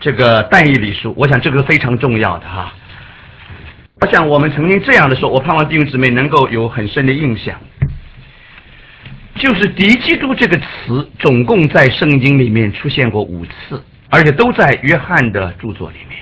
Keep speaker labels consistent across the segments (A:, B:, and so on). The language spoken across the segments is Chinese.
A: 这个但以理书，我想这个非常重要的哈。我想我们曾经这样的说，我盼望弟兄姊妹能够有很深的印象，就是敌基督这个词总共在圣经里面出现过5次，而且都在约翰的著作里面。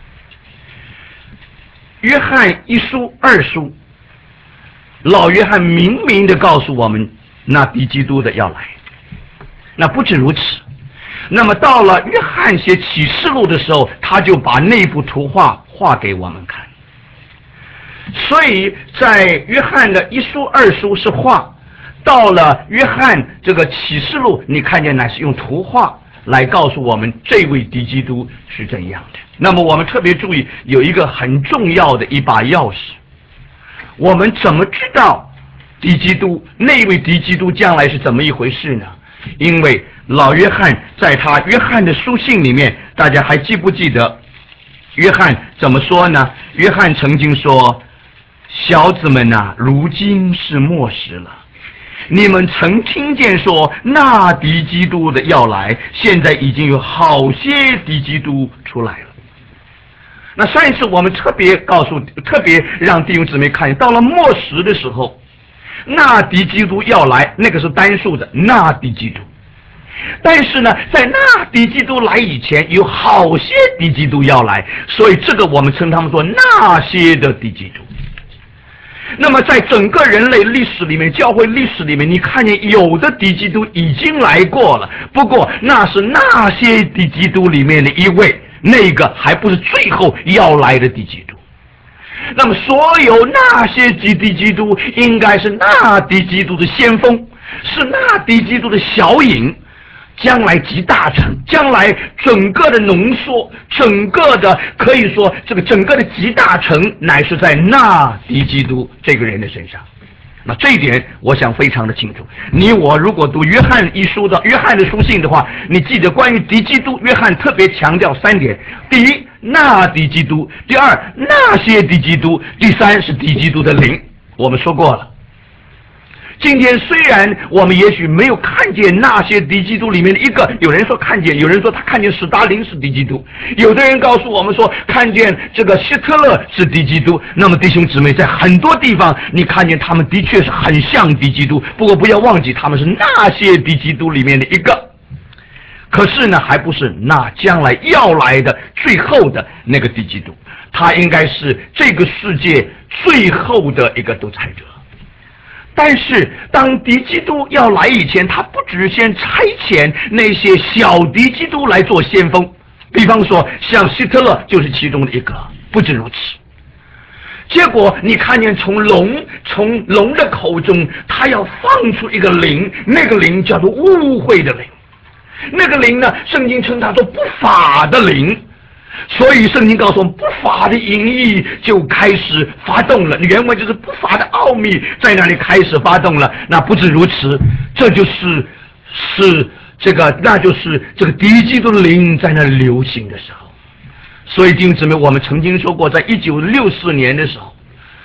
A: 约翰1书、2书，老约翰明明的告诉我们，那敌基督的要来。那不止如此，那么到了约翰写启示录的时候，他就把内部图画画给我们看。所以在约翰的1书、2书是画，到了约翰这个启示录，你看见乃是用图画来告诉我们这位敌基督是怎样的。那么我们特别注意，有一个很重要的一把钥匙，我们怎么知道敌基督那位敌基督将来是怎么一回事呢？因为老约翰在他约翰的书信里面，大家还记不记得约翰怎么说呢？约翰曾经说，小子们呐，如今是末时了，你们曾听见说那敌基督的要来，现在已经有好些敌基督出来了。那上一次我们特别让弟兄姊妹看见，到了末时的时候，那敌基督要来，那个是单数的那敌基督。但是呢，在那敌基督来以前，有好些敌基督要来，所以这个我们称他们说那些的敌基督。那么在整个人类历史里面，教会历史里面，你看见有的敌基督已经来过了，不过那是那些敌基督里面的一位，那个还不是最后要来的敌基督。那么所有那些敌基督应该是那敌基督的先锋，是那敌基督的小影，将来集大成，将来整个的浓缩，整个的可以说这个整个的集大成，乃是在那敌基督这个人的身上。那这一点我想非常的清楚。你我如果读约翰的书信的话，你记得关于敌基督，约翰特别强调3点：第一，那敌基督；第二，那些敌基督；第三是敌基督的灵。我们说过了。今天虽然我们也许没有看见那些敌基督里面的一个，有人说看见，有人说他看见史达林是敌基督，有的人告诉我们说看见这个希特勒是敌基督。那么弟兄姊妹，在很多地方你看见他们的确是很像敌基督，不过不要忘记他们是那些敌基督里面的一个。可是呢，还不是那将来要来的最后的那个敌基督，他应该是这个世界最后的一个独裁者。但是当敌基督要来以前，他不只先差遣那些小敌基督来做先锋，比方说像希特勒就是其中的一个，不止如此。结果你看见从龙的口中，他要放出一个灵，那个灵叫做污秽的灵，那个灵呢，圣经称它做不法的灵。所以圣经告诉我们，不法的淫意就开始发动了，原文就是不法的奥秘在那里开始发动了。那不止如此，这就是那就是这个敌基督的灵在那里流行的时候。所以弟兄姊妹，我们曾经说过，在1964年的时候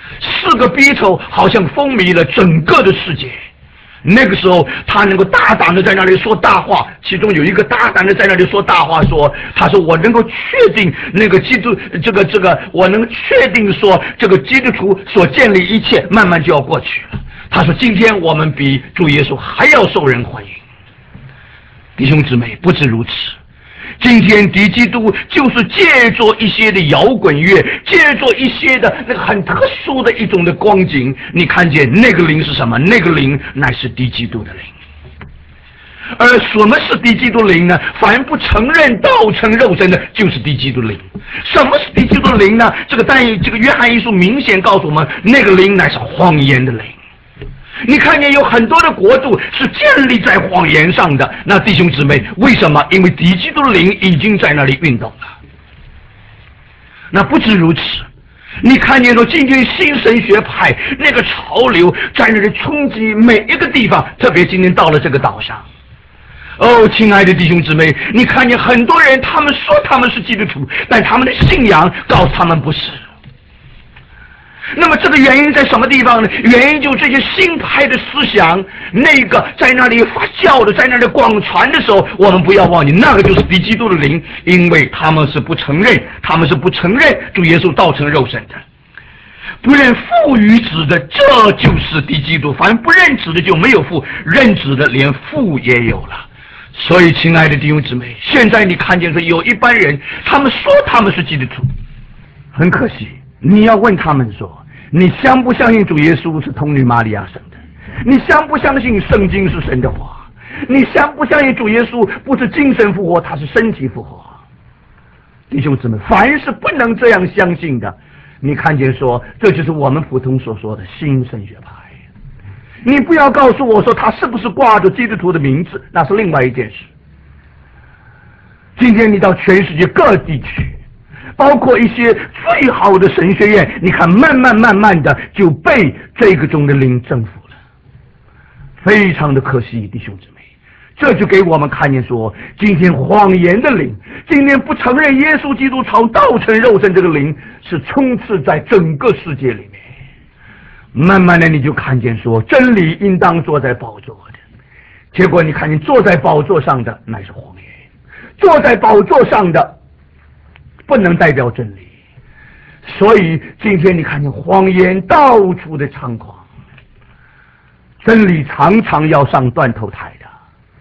A: ，4个逼头好像风靡了整个的世界。那个时候他能够大胆的在那里说大话，其中有一个大胆的在那里说大话，他说我能够确定那个基督我能确定说这个基督徒所建立一切慢慢就要过去了。他说今天我们比主耶稣还要受人欢迎。弟兄姊妹，不止如此，今天敌基督就是借着一些的摇滚乐，借着一些的那个很特殊的一种的光景，你看见那个灵是什么？那个灵乃是敌基督的灵。而什么是敌基督灵呢？凡不承认道成肉身的，就是敌基督灵。什么是敌基督灵呢？这个约翰一书明显告诉我们，那个灵乃是谎言的灵。你看见有很多的国度是建立在谎言上的，那弟兄姊妹，为什么？因为敌基督的灵已经在那里运动了。那不止如此，你看见说今天新神学派那个潮流在那里冲击每一个地方，特别今天到了这个岛上。哦，亲爱的弟兄姊妹，你看见很多人，他们说他们是基督徒，但他们的信仰告诉他们不是。 那么这个原因在什么地方呢？原因就这些新派的思想，那个在那里发酵的，在那里广传的时候，我们不要忘记，那个就是敌基督的灵，因为他们是不承认主耶稣道成肉身的，不认父与子的，这就是敌基督。凡不认子的就没有父，认子的连父也有了。所以，亲爱的弟兄姊妹，现在你看见说有一般人，他们说他们是基督徒，很可惜。你要问他们说，你相不相信主耶稣是童女玛利亚生的？你相不相信圣经是神的话？你相不相信主耶稣不是精神复活，他是身体复活？弟兄姊妹，凡是不能这样相信的，你看见说，这就是我们普通所说的新神学派。你不要告诉我说他是不是挂着基督徒的名字，那是另外一件事。今天你到全世界各地去，包括一些最好的神学院，你看慢慢的就被这个种的灵征服了，非常的可惜，弟兄姊妹。这就给我们看见说，今天谎言的灵，今天不承认耶稣基督朝道成肉身这个灵，是充斥在整个世界里面。慢慢的你就看见说，真理应当坐在宝座的，结果你看见坐在宝座上的乃是谎言，坐在宝座上的不能代表真理。所以今天你看见谎言到处的猖狂，真理常常要上断头台的，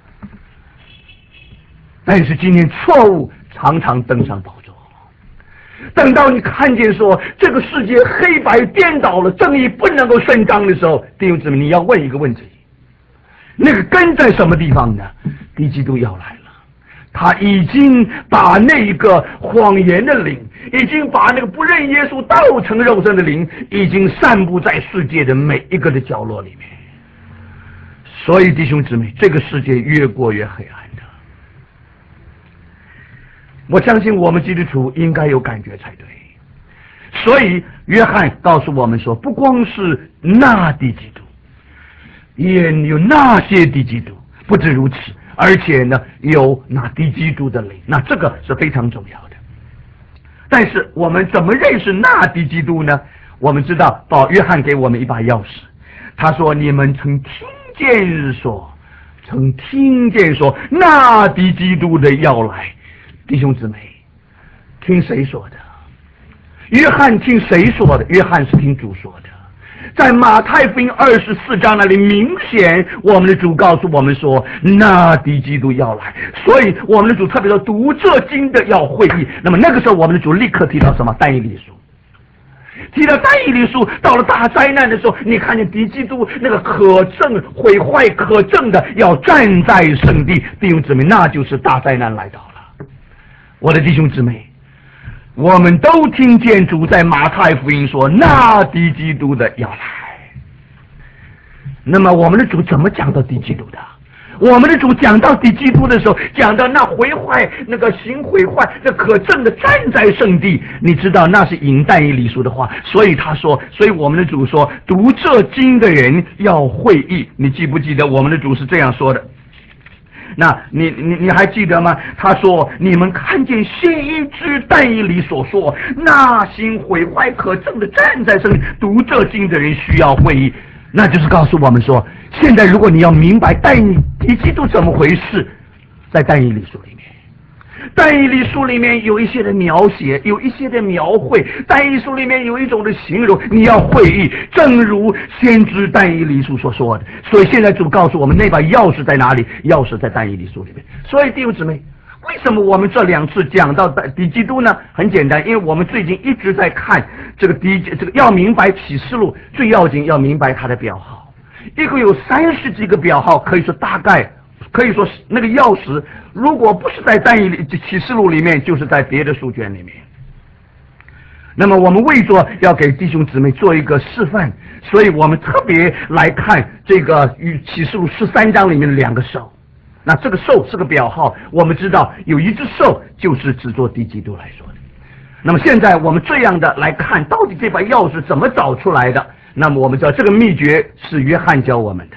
A: 但是今天错误常常登上宝座。等到你看见说这个世界黑白颠倒了，正义不能够伸张的时候，弟兄姊妹，你要问一个问题，那个根在什么地方呢？敌基督要来了，他已经把那个谎言的灵，已经把那个不认耶稣道成肉身的灵，已经散布在世界的每一个的角落里面。所以弟兄姊妹，这个世界越过越黑暗的，我相信我们基督徒应该有感觉才对。所以约翰告诉我们说，不光是那敌基督，也有那些敌基督，不止如此，而且呢有那敌基督的灵，那这个是非常重要的。但是我们怎么认识那敌基督呢？我们知道约翰给我们一把钥匙，他说，你们曾听见说那敌基督的要来。弟兄姊妹，听谁说的？约翰听谁说的？约翰是听主说的。在马太福音24章那里，明显我们的主告诉我们说，那敌基督要来。所以我们的主特别说，读这经的要会意。那么那个时候我们的主立刻提到什么？但以理书。提到但以理书，到了大灾难的时候，你看见敌基督那个可憎毁坏可憎的要站在圣地。弟兄姊妹，那就是大灾难来到了。我的弟兄姊妹，我们都听见主在马太福音说，那敌基督的要来。那么我们的主怎么讲到敌基督的？我们的主讲到敌基督的时候，讲到那毁坏那个行毁坏那可憎的站在圣地，你知道那是引但以理书的话。所以他说，所以我们的主说，读这经的人要会意。你记不记得我们的主是这样说的？那你还记得吗？他说，你们看见先一之但以理所说，那行毁坏可憎的站在圣地，读这经的人需要会意。那就是告诉我们说，现在如果你要明白敌基督怎么回事，在但以理书里面，但以理书里面有一些的描写，有一些的描绘，但以理书里面有一种的形容，你要会意，正如先知但以理书所说的。所以现在主告诉我们，那把钥匙在哪里？钥匙在但以理书里面。所以弟兄姊妹，为什么我们这2次讲到敌基督呢？很简单，因为我们最近一直在看这个要明白启示录，最要紧要明白它的表号，一共有30几个表号，可以说大概可以说那个钥匙，如果不是在但以理启示录里面，就是在别的书卷里面。那么我们为着要给弟兄姊妹做一个示范，所以我们特别来看这个与启示录13章里面的2个兽。那这个兽是个表号，我们知道有一只兽就是只做敌基督来说的。那么现在我们这样的来看，到底这把钥匙怎么找出来的？那么我们知道这个秘诀是约翰教我们的。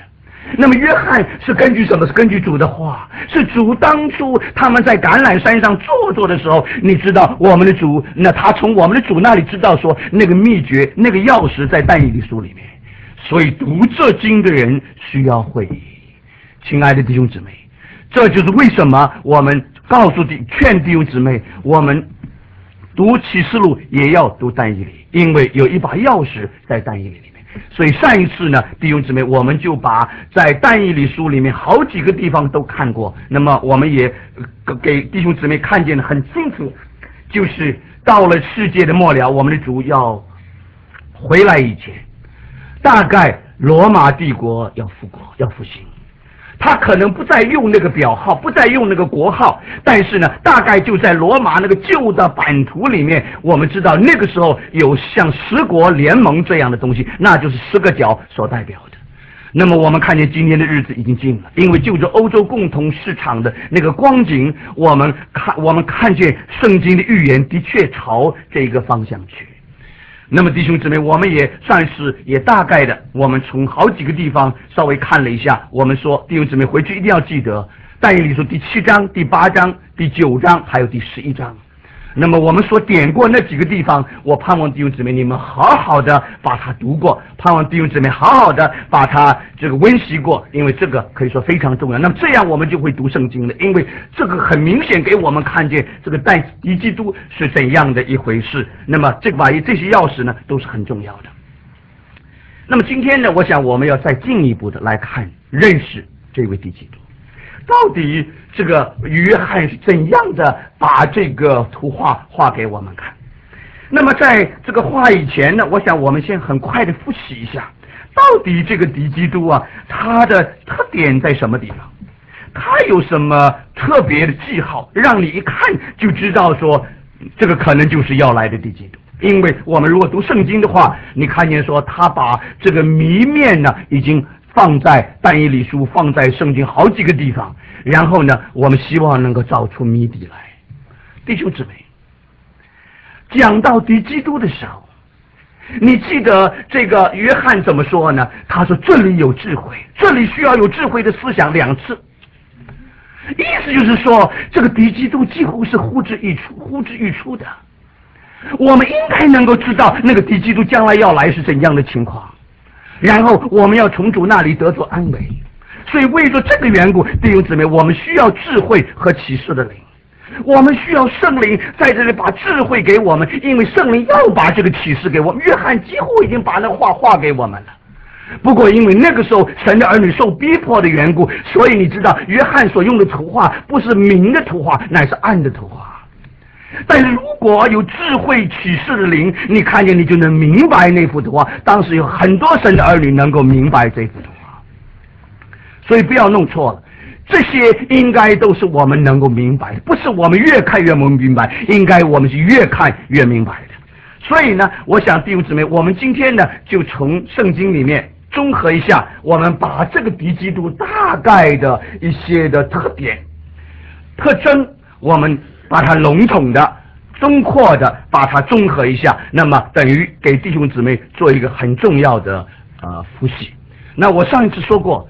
A: 那么约翰是根据什么？是根据主的话，是主当初他们在橄榄山上坐坐的时候，你知道我们的主，那他从我们的主那里知道说那个秘诀，那个钥匙在但以理书里面，所以读这经的人需要会意。亲爱的弟兄姊妹，这就是为什么我们告诉劝弟兄姊妹，我们读启示录也要读但以理，因为有一把钥匙在但以理里面。所以上一次呢，弟兄姊妹，我们就把在但以理书里面好几个地方都看过，那么我们也给弟兄姊妹看见的很清楚，就是到了世界的末了，我们的主要回来以前，大概罗马帝国要复国，要复兴。他可能不再用那个表号，不再用那个国号，但是呢，大概就在罗马那个旧的版图里面，我们知道那个时候有像十国联盟这样的东西，那就是10个角所代表的。那么我们看见今天的日子已经近了，因为就着欧洲共同市场的那个光景，我们看见圣经的预言的确朝这个方向去。那么弟兄姊妹，我们也算是也大概的，我们从好几个地方稍微看了一下，我们说弟兄姊妹回去一定要记得但以理书第7章、第8章、第9章还有第11章。那么我们所点过那几个地方，我盼望弟兄姊妹你们好好的把它读过，盼望弟兄姊妹好好的把它这个温习过，因为这个可以说非常重要。那么这样我们就会读圣经了，因为这个很明显给我们看见这个敌基督是怎样的一回事。那么这些钥匙呢都是很重要的。那么今天呢，我想我们要再进一步的来看认识这位敌基督。到底这个约翰是怎样的把这个图画画给我们看？那么在这个画以前呢，我想我们先很快的复习一下，到底这个敌基督啊，它的特点在什么地方？它有什么特别的记号，让你一看就知道说，这个可能就是要来的敌基督？因为我们如果读圣经的话，你看见说他把这个谜面呢，已经放在但以理书，放在圣经好几个地方，然后呢，我们希望能够找出谜底来。弟兄姊妹，讲到敌基督的时候，你记得这个约翰怎么说呢？他说这里有智慧，这里需要有智慧的思想2次，意思就是说这个敌基督几乎是呼之欲出的。我们应该能够知道那个敌基督将来要来是怎样的情况，然后我们要从主那里得着安慰。所以为着这个缘故，弟兄姊妹，我们需要智慧和启示的灵，我们需要圣灵在这里把智慧给我们，因为圣灵要把这个启示给我们。约翰几乎已经把那画给我们了，不过因为那个时候神的儿女受逼迫的缘故，所以你知道约翰所用的图画不是明的图画，乃是暗的图画。但是如果有智慧启示的灵，你看见你就能明白那幅图画。当时有很多神的儿女能够明白这幅图画，所以不要弄错了，这些应该都是我们能够明白的，不是我们越看越明白，应该我们是越看越明白的。所以呢，我想弟兄姊妹，我们今天呢就从圣经里面综合一下，我们把这个敌基督大概的一些的特点特征，我们把它笼统的中括的把它综合一下，那么等于给弟兄姊妹做一个很重要的复习。那我上一次说过，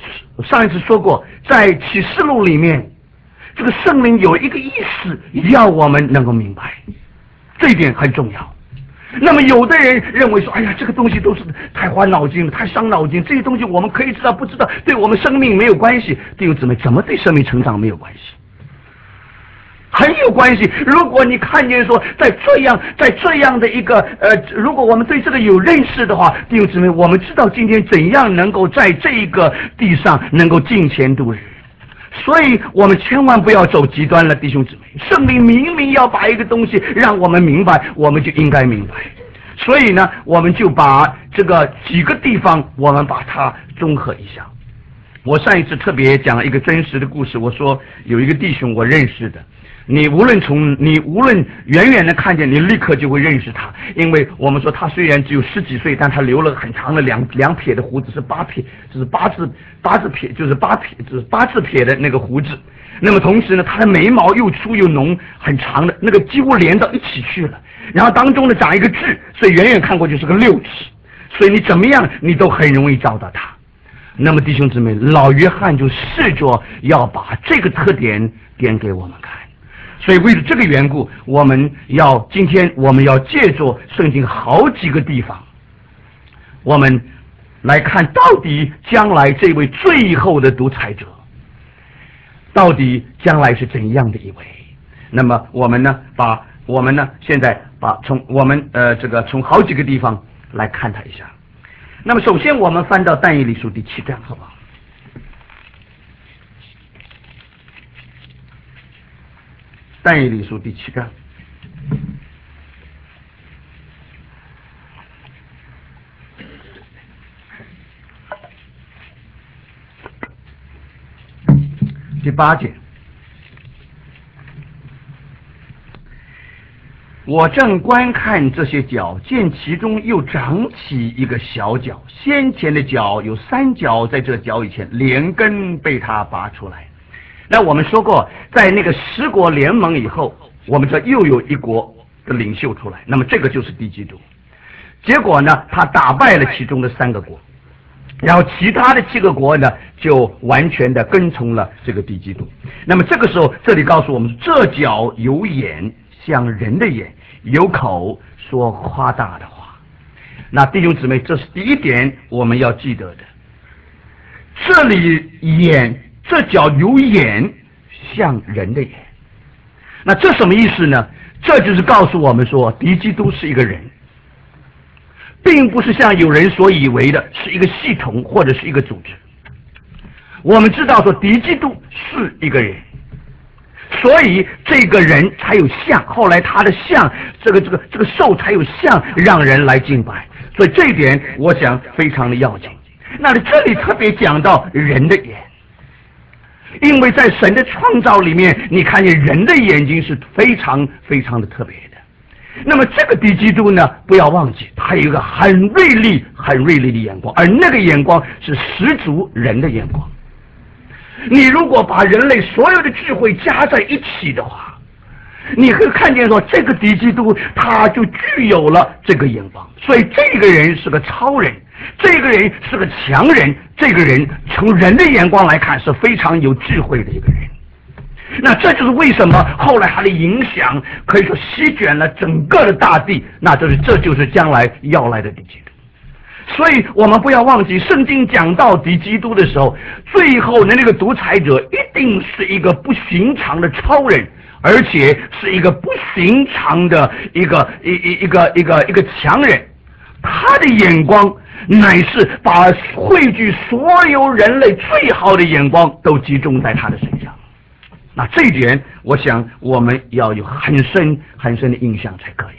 A: 在启示录里面，这个圣灵有一个意思要我们能够明白，这一点很重要。那么有的人认为说，哎呀，这个东西都是太花脑筋了，太伤脑筋，这些东西我们可以知道不知道，对我们生命没有关系。弟兄姊妹，怎么对生命成长没有关系？很有关系。如果你看见说在这样的一个如果我们对这个有认识的话，弟兄姊妹，我们知道今天怎样能够在这一个地上能够敬虔度日。所以我们千万不要走极端了，弟兄姊妹。圣灵明明要把一个东西让我们明白，我们就应该明白。所以呢，我们就把这个几个地方我们把它综合一下。我上一次特别讲了一个真实的故事，我说有一个弟兄我认识的，你无论远远的看见，你立刻就会认识他，因为我们说他虽然只有10几岁，但他留了很长的两撇的胡子，是8撇，就是八字撇，就是八字撇的那个胡子。那么同时呢，他的眉毛又粗又浓，很长的那个几乎连到一起去了，然后当中呢长一个痣，所以远远看过去是个6指，所以你怎么样你都很容易找到他。 那么弟兄姊妹，老约翰就试着要把这个特点点给我们看。所以为了这个缘故，今天我们要借助圣经好几个地方，我们来看到底将来这位最后的独裁者到底将来是怎样的一位。那么我们呢现在从好几个地方来看他一下。那么首先我们翻到但以理书第7章，好不好？但以理书第7章第8节，我正观看这些角，见其中又长起一个小角，先前的角有3角，在这角以前连根被他拔出来。那我们说过，在那个10国联盟以后，我们这又有一国的领袖出来，那么这个就是敌基督。结果呢，他打败了其中的3个国，然后其他的7个国呢就完全的跟从了这个敌基督。那么这个时候，这里告诉我们，这角有眼像人的眼，有口说夸大的话。那弟兄姊妹，这是第一点我们要记得的。这里这角有眼像人的眼，那这什么意思呢？这就是告诉我们说，敌基督是一个人，并不是像有人所以为的是一个系统或者是一个组织。我们知道说敌基督是一个人，所以这个人才有像，后来他的像，这个兽才有像，让人来敬拜。所以这一点我想非常的要紧。那这里特别讲到人的眼，因为在神的创造里面，你看见人的眼睛是非常非常的特别的。那么这个敌基督呢，不要忘记，他有一个很锐利的眼光，而那个眼光是十足人的眼光。你如果把人类所有的智慧加在一起的话，你会看见说，这个敌基督他就具有了这个眼光。所以这个人是个超人，这个人是个强人，这个人从人的眼光来看是非常有智慧的一个人。那这就是为什么后来他的影响可以说席卷了整个的大地，那这就是将来要来的敌基督。所以我们不要忘记，圣经讲到敌基督的时候，最后的那个独裁者一定是一个不寻常的超人，而且是一个不寻常的一个强人。他的眼光乃是把汇聚所有人类最好的眼光都集中在他的身上。那这一点我想我们要有很深的印象才可以。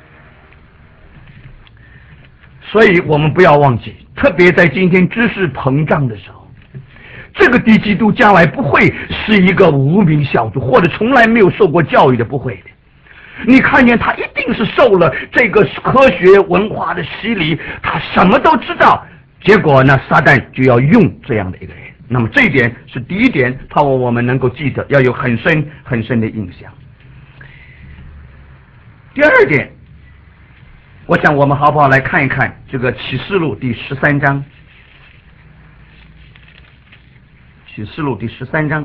A: 所以我们不要忘记，特别在今天知识膨胀的时候，这个敌基督将来不会是一个无名小卒，或者从来没有受过教育的，不会的。你看见他一定是受了这个科学文化的洗礼，他什么都知道。结果呢，撒旦就要用这样的一个人。那么这一点是第一点，盼望我们能够记得，要有很深的印象。第二点，我想我们好不好来看一看这个启示录第13章。启示录第13章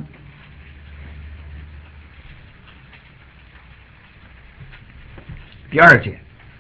A: 第2节，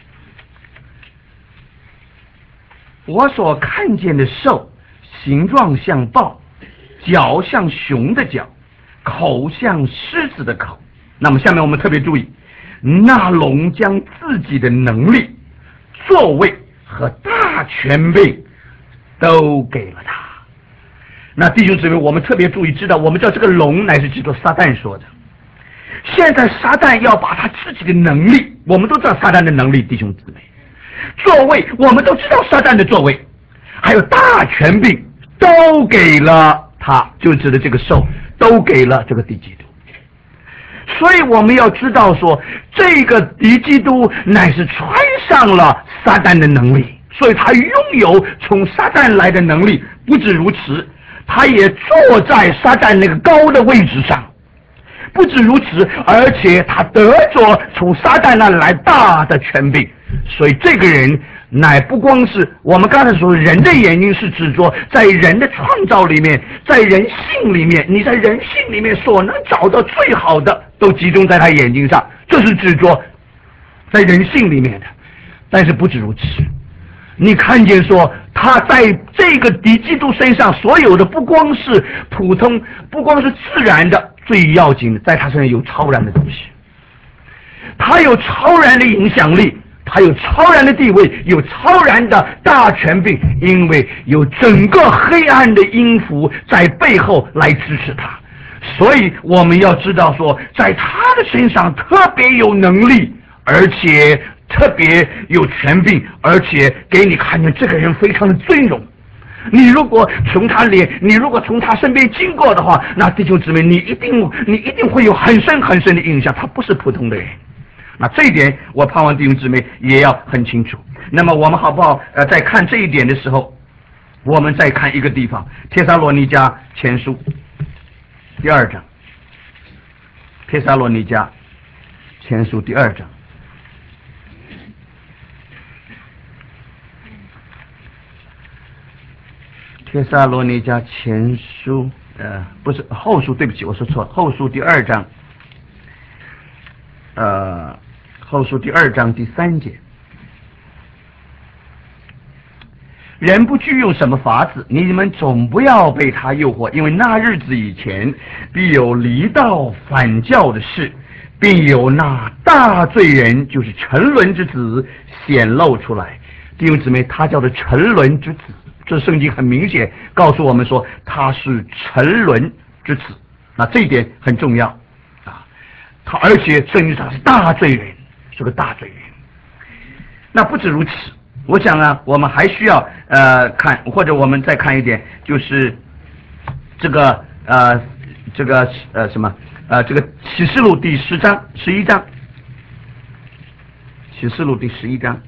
A: 我所看见的兽，形状像豹，脚像熊的脚，口像狮子的口。那么下面我们特别注意，那龙将自己的能力、座位和大权柄都给了他。那弟兄姊妹，我们特别注意知道，我们知道这个龙乃是基督撒旦说的。现在撒旦要把他自己的能力，我们都知道撒旦的能力，弟兄姊妹，座位我们都知道撒旦的座位，还有大权柄都给了他，就指的这个兽都给了这个敌基督。所以我们要知道说，这个敌基督乃是穿上了撒旦的能力，所以他拥有从撒旦来的能力。不止如此，他也坐在撒旦那个高的位置上。不止如此，而且他得着从撒旦那来大的权柄。所以这个人乃不光是我们刚才说人的眼睛是指着在人的创造里面，在人性里面，你在人性里面所能找到最好的都集中在他眼睛上，这是指着在人性里面的。但是不止如此，你看见说他在这个敌基督身上所有的不光是普通，不光是自然的，最要紧的在他身上有超然的东西，他有超然的影响力，他有超然的地位，有超然的大权柄，因为有整个黑暗的阴符在背后来支持他。所以我们要知道说，在他的身上特别有能力，而且特别有权柄，而且给你看见这个人非常的尊荣。你如果从他身边经过的话，那弟兄姊妹，你一定会有很深很深的印象，他不是普通的人。那这一点我盼望弟兄姊妹也要很清楚。那么我们好不好在看这一点的时候，我们再看一个地方，帖撒罗尼迦前书第2章，帖撒罗尼迦前书第2章。帖撒罗尼迦前书不是后书，对不起，我说错了，后书第2章后书第2章第3节，人不具用什么法子，你们总不要被他诱惑，因为那日子以前必有离道反教的事，并有那大罪人，就是沉沦之子显露出来。弟兄姊妹，他叫做沉沦之子，这圣经很明显告诉我们说他是沉沦之子，那这一点很重要啊。他而且圣经上是大罪人，是个大罪人。那不止如此，我想啊，我们还需要看，或者我们再看一点，就是这个这个启示录第11章，启示录第11章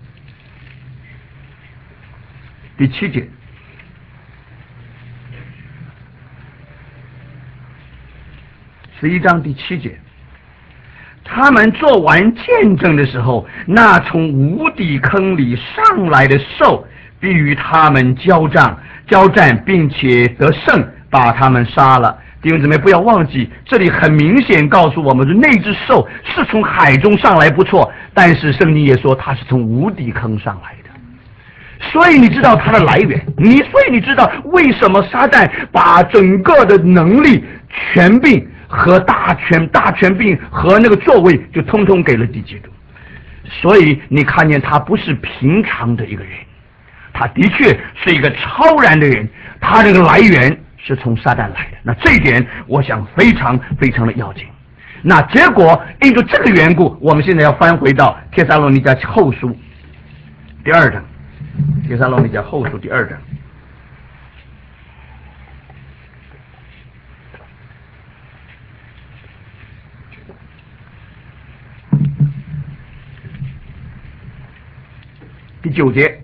A: 第7节。11章第7节，他们做完见证的时候，那从无底坑里上来的兽必与他们交战，并且得胜，把他们杀了。弟兄姊妹，不要忘记，这里很明显告诉我们，那只兽是从海中上来不错，但是圣经也说它是从无底坑上来的。所以你知道它的来源，所以你知道为什么撒旦把整个的能力、权柄和大权柄和那个座位就通通给了敌基督。所以你看见他不是平常的一个人，他的确是一个超然的人，他这个来源是从撒旦来的。那这一点我想非常非常的要紧。那结果因着这个缘故，我们现在要翻回到帖撒罗尼迦后书第2章，帖撒罗尼迦后书第2章。第9节，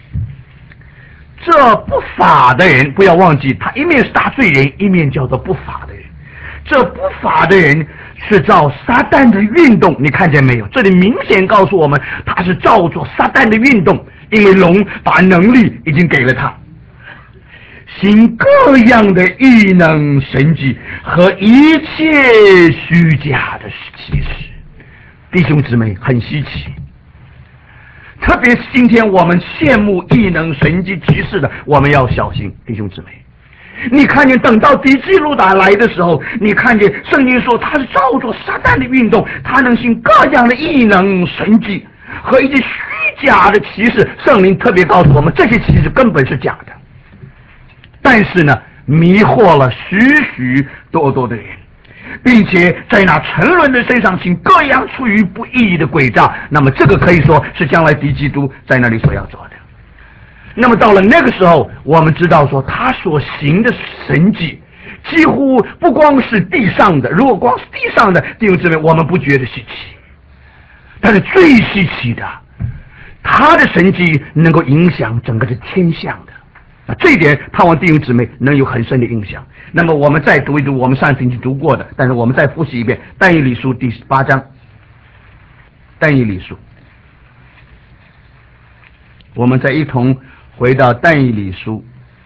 A: 这不法的人，不要忘记，他一面是大罪人，一面叫做不法的人。这不法的人是照撒旦的运动，你看见没有？这里明显告诉我们，他是照着撒旦的运动，因为龙把能力已经给了他，行各样的异能神迹和一切虚假的奇事。弟兄姊妹，很稀奇。特别是今天我们羡慕异能神迹奇事的，我们要小心。弟兄姊妹，你看见等到敌基督打来的时候，你看见圣经说他是照着撒旦的运动，他能行各样的异能神迹和一些虚假的奇事。圣灵特别告诉我们，这些奇事根本是假的，但是呢，迷惑了许许多多的人，并且在那沉沦的身上行各样出于不义的诡诈。那么这个可以说是将来敌基督在那里所要做的。那么到了那个时候，我们知道说他所行的神迹几乎不光是地上的，如果光是地上的，弟兄姊妹，我们不觉得稀奇，但是最稀奇的，他的神迹能够影响整个的天象的。这一点盼望弟兄姊妹能有很深的印象。那么我们再读一读我们上次已经读过的，但是我们再复习一遍但以理书第8章。但以理书我们再一同回到但以理书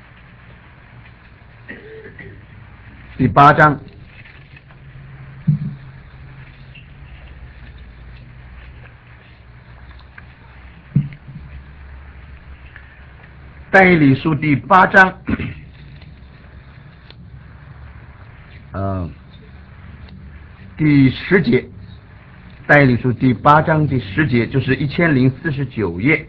A: 第8章。但以理书第8章，第10节。但以理书第8章第10节，就是1049页。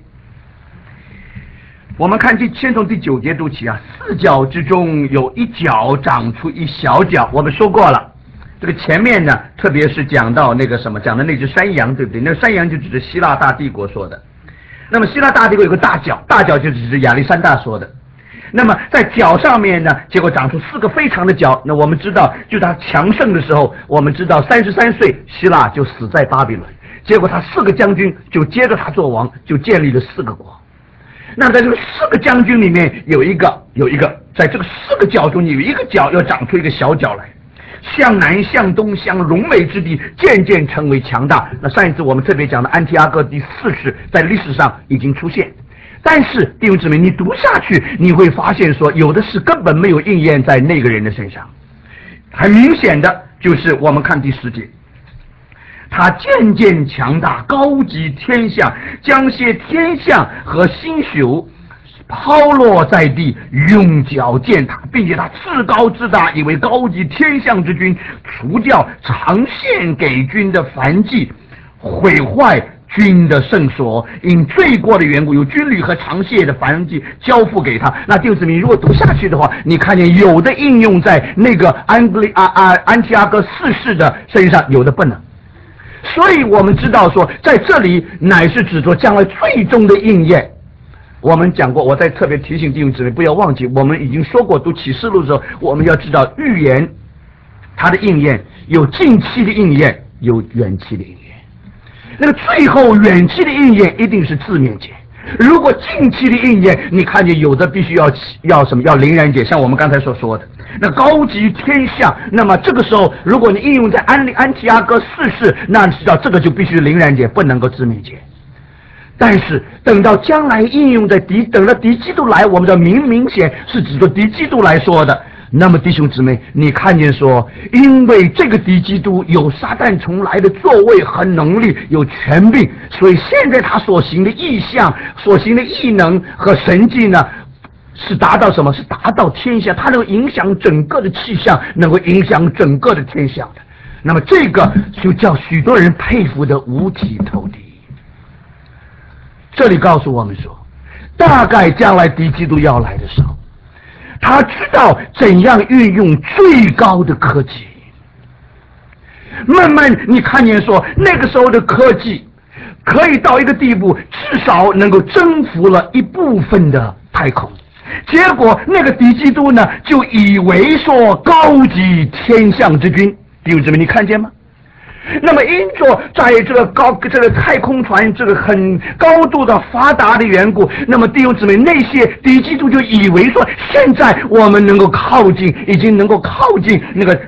A: 我们看先从第9节读起啊。4角之中有一角长出一小角，我们说过了。这个前面呢，特别是讲到那个什么，讲的那只山羊，对不对？那个山羊就指着希腊大帝国说的。那么希腊大帝国有个大角，大角就指着亚历山大说的。那么在角上面呢，结果长出4个非常的角。那我们知道，就他强盛的时候，我们知道33岁希腊就死在巴比伦，结果他4个将军就接着他做王，就建立了4个国。那在这个4个将军里面有一个，在这个4个角中有一个角要长出一个小角来，向南向东向荣美之地渐渐成为强大。那上一次我们特别讲的安提阿哥第4世在历史上已经出现，但是弟兄姊妹，你读下去你会发现说，有的事根本没有应验在那个人的身上。很明显的就是我们看第10节，他渐渐强大，高极天象，将些天象和星宿抛落在地，用脚践踏，并且他至高至大，以为高级天象之君，除掉长线给军的燔祭，毁坏军的圣所，因罪过的缘故，有军旅和长线的燔祭交付给他。那弟兄姊妹，如果读下去的话，你看见有的应用在那个安提阿哥4世的身上，有的不能。所以我们知道说，在这里乃是指着将来最终的应验。我们讲过，我再特别提醒弟兄姊妹不要忘记，我们已经说过，读启示录的时候，我们要知道预言它的应验有近期的应验，有远期的应验。那个最后远期的应验一定是字面解。如果近期的应验，你看见有的必须要什么？要灵然解，像我们刚才所说的那高级天象。那么这个时候，如果你应用在安提阿哥4世，那知道这个就必须灵然解，不能够字面解。但是等到将来应用在等到敌基督来，我们的明显是指着敌基督来说的。那么弟兄姊妹，你看见说，因为这个敌基督有撒旦从来的作为和能力，有权柄，所以现在他所行的异象、所行的异能和神迹呢，是达到什么？是达到天下，它能够影响整个的气象，能够影响整个的天象的。那么这个就叫许多人佩服的五体投地。这里告诉我们说，大概将来敌基督要来的时候，他知道怎样运用最高的科技。慢慢你看见说，那个时候的科技可以到一个地步，至少能够征服了一部分的太空。结果那个敌基督呢，就以为说高级天象之君，弟兄姊妹，你看见吗？那么因着在这个太空船这个很高度的发达的缘故，那么弟兄姊妹，那些敌基督就以为说，现在我们能够靠近，已经能够靠近那个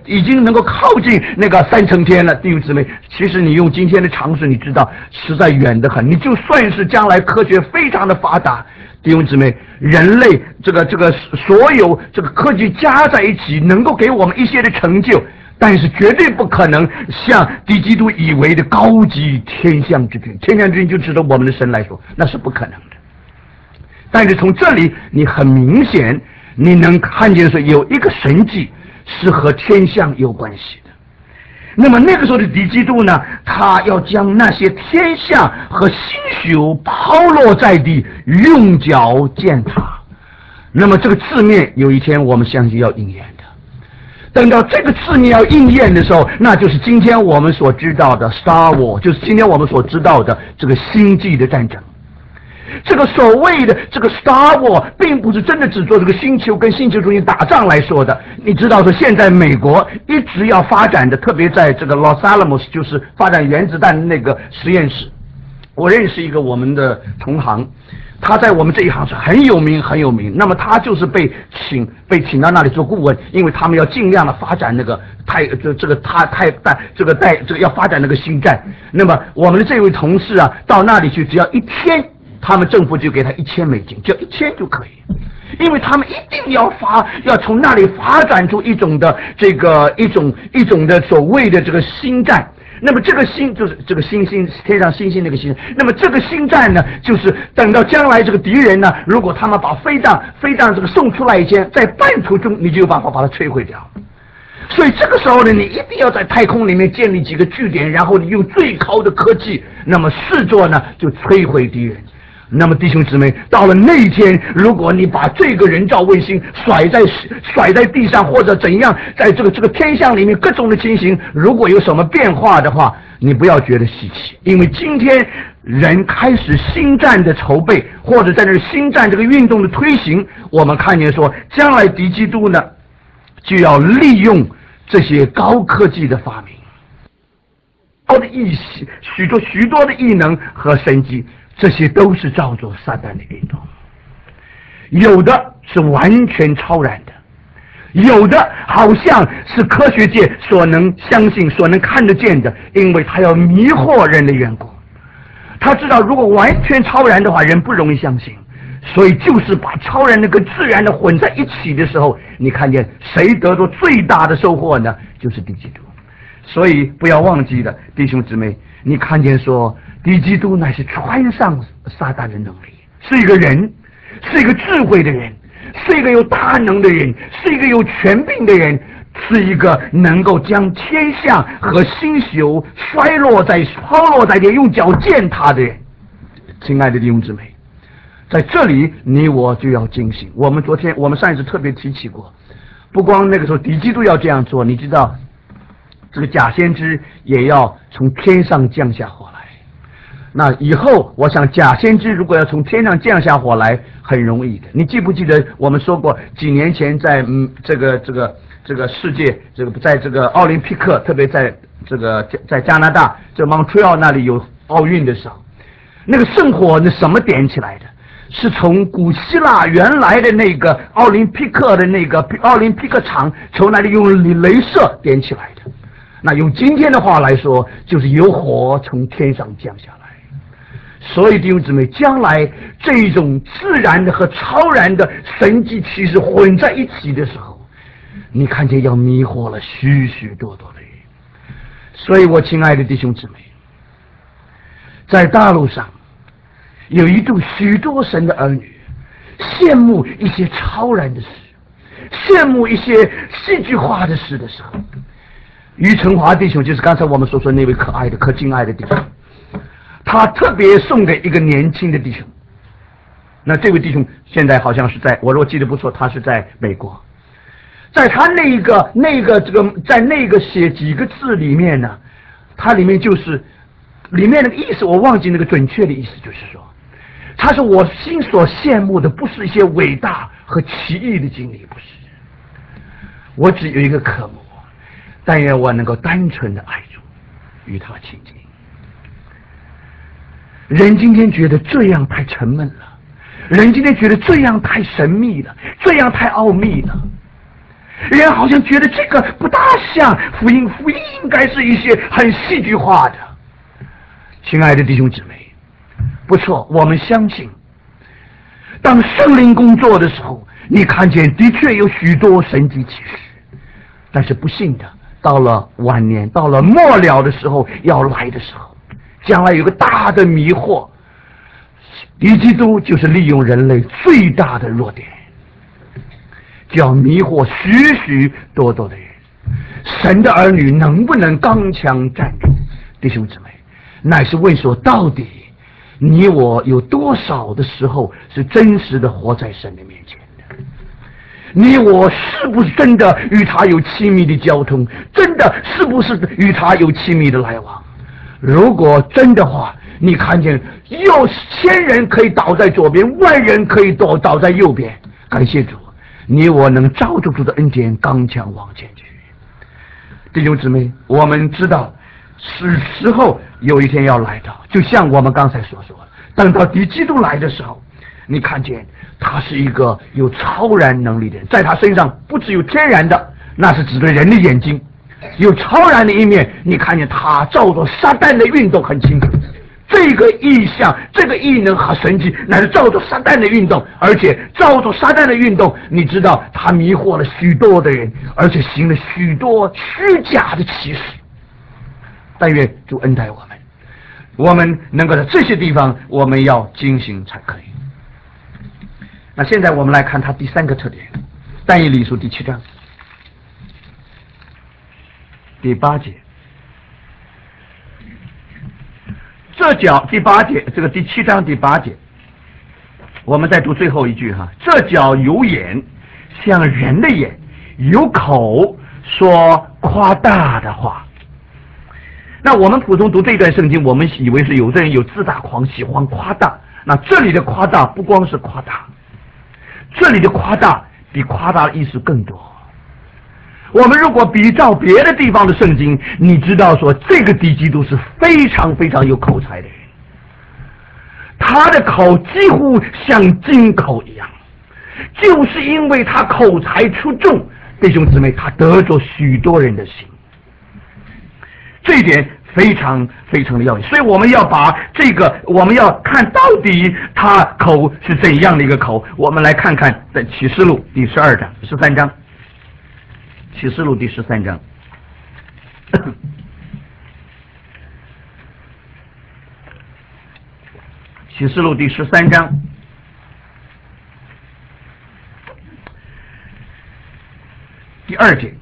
A: 3层天了。弟兄姊妹，其实你用今天的常识，你知道实在远得很。你就算是将来科学非常的发达，弟兄姊妹，人类这个所有这个科技加在一起，能够给我们一些的成就，但是绝对不可能像敌基督以为的高级天象之君。天象之君就指着我们的神来说，那是不可能的。但是从这里你很明显你能看见说，有一个神迹是和天象有关系的。那么那个时候的敌基督呢，他要将那些天象和星宿抛落在地，用脚践踏。那么这个字面有一天我们相信要应验的。等到这个字面要应验的时候，那就是今天我们所知道的 Star War， 就是今天我们所知道的这个星际的战争。这个所谓的这个 Star War 并不是真的只做这个星球跟星球中间打仗来说的。你知道说现在美国一直要发展的，特别在这个 Los Alamos， 就是发展原子弹的那个实验室。我认识一个我们的同行，他在我们这一行是很有名。那么他就是被请到那里做顾问，因为他们要尽量的发展那个要发展那个星战。那么我们的这位同事啊，到那里去只要一天， 他们政府就给他$1000，就1000就可以，因为他们一定要从那里发展出一种的一种的所谓的这个星战。那么这个星就是这个星星，天上星星那个星。那么这个星战呢，就是等到将来这个敌人呢，如果他们把飞弹这个送出来以前，在半途中你就有办法把它摧毁掉。所以这个时候呢，你一定要在太空里面建立几个据点，然后你用最高的科技，那么试作呢就摧毁敌人。那么弟兄姊妹，到了那一天，如果你把这个人造卫星甩在地上，或者怎样，在这个天象里面各种的情形，如果有什么变化的话，你不要觉得稀奇，因为今天人开始星战的筹备，或者在那星战这个运动的推行，我们看见说，将来敌基督呢就要利用这些高科技的发明，许多的异能和神迹。这些都是照着撒旦的运动，有的是完全超然的，有的好像是科学界所能相信、所能看得见的，因为他要迷惑人的缘故。他知道如果完全超然的话，人不容易相信，所以就是把超然的跟自然的混在一起的时候，你看见谁得到最大的收获呢？就是敌基督。所以不要忘记了，弟兄姊妹，你看见说敌基督乃是穿上撒旦的能力，是一个人，是一个智慧的人，是一个有大能的人，是一个有权柄的人，是一个能够将天象和星宿抛落在地，用脚践踏的人。亲爱的弟兄姊妹，在这里你我就要警醒。我们上一次特别提起过，不光那个时候敌基督要这样做，你知道这个假先知也要从天上降下火来。那以后我想假先知如果要从天上降下火来，很容易的。你记不记得我们说过几年前在这个世界在这个奥林匹克，特别在加拿大这 Montreal 那里有奥运的时候，那个圣火那什么点起来的？是从古希腊原来的那个奥林匹克的那个奥林匹克场，从那里用镭射点起来的。那用今天的话来说，就是有火从天上降下来。所以弟兄姊妹，将来这种自然的和超然的神迹奇事混在一起的时候，你看见要迷惑了许许多多的人。所以我亲爱的弟兄姊妹，在大陆上有一度许多神的儿女羡慕一些超然的事，羡慕一些戏剧化的事的时候，于成华弟兄就是刚才我们所说那位可敬爱的弟兄，他特别送给一个年轻的弟兄。那这位弟兄现在好像是我如果记得不错，他是在美国。在他在那个写几个字里面呢，他里面就是里面那个意思我忘记那个准确的意思，就是说他说我心所羡慕的不是一些伟大和奇异的经历，不是，我只有一个渴慕，但愿我能够单纯的爱主，与他亲近。人今天觉得这样太沉闷了，人今天觉得这样太神秘了，这样太奥秘了，人好像觉得这个不大像福音，福音应该是一些很戏剧化的。亲爱的弟兄姊妹，不错，我们相信当圣灵工作的时候，你看见的确有许多神迹奇事，但是不幸的到了晚年，到了末了的时候要来的时候，将来有个大的迷惑，敌基督就是利用人类最大的弱点，就要迷惑许许多多的人。神的儿女能不能刚强站住？弟兄姊妹，乃是问说，到底你我有多少的时候是真实的活在神的面前的？你我是不是真的与他有亲密的交通？真的是不是与他有亲密的来往？如果真的话，你看见有1000人可以倒在左边，10000人可以倒在右边。感谢主，你我能照着主的恩典刚强往前去。弟兄姊妹，我们知道是时候有一天要来到，就像我们刚才所说的，等到敌基督来的时候，你看见他是一个有超然能力的人，在他身上不只有天然的，那是指的人的眼睛，有超然的一面。你看见他照着撒旦的运动很清楚， 这个异象、这个异能和神迹，乃是照着撒旦的运动，而且照着撒旦的运动，你知道他迷惑了许多的人，而且行了许多虚假的奇事。但愿主恩待我们能够在这些地方我们要警醒才可以。那现在我们来看他第三个特点，但以理书第7章第8节。这角第8节，这个第7章第8节，我们再读最后一句哈。这角有眼，像人的眼，有口，说夸大的话。那我们普通读这段圣经，我们以为是有的人有自大狂，喜欢夸大。那这里的夸大不光是夸大，这里的夸大比夸大的意思更多。我们如果比照别的地方的圣经，你知道说这个敌基督是非常非常有口才的人，他的口几乎像金口一样，就是因为他口才出众，弟兄姊妹，他得着许多人的心，这一点非常非常的要紧。所以我们要把这个，我们要看到底他口是怎样的一个口。我们来看看在启示录第13章，启示录第13章启示录第13章第2节，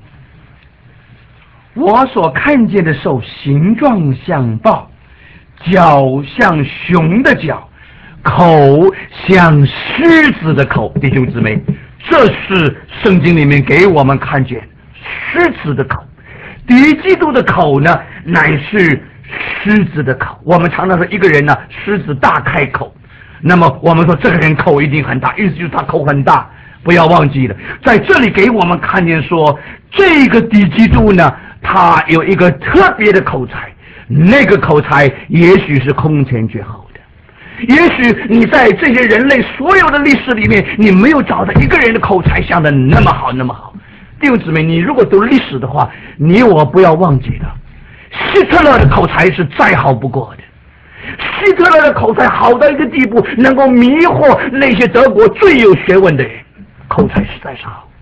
A: 我所看见的兽形状像豹，脚像熊的脚，口像狮子的口。弟兄姊妹，这是圣经里面给我们看见狮子的口。敌基督的口呢，乃是狮子的口。我们常常说一个人呢，狮子大开口，那么我们说这个人口一定很大，意思就是他口很大。不要忘记了，在这里给我们看见说，这个敌基督呢，他有一个特别的口才，那个口才也许是空前绝后的。也许你在这些人类所有的历史里面，你没有找到一个人的口才像的那么好那么好。弟兄姊妹，你如果读历史的话，你我不要忘记了，希特勒的口才是再好不过的。希特勒的口才好到一个地步，能够迷惑那些德国最有学问的人，口才实在是好。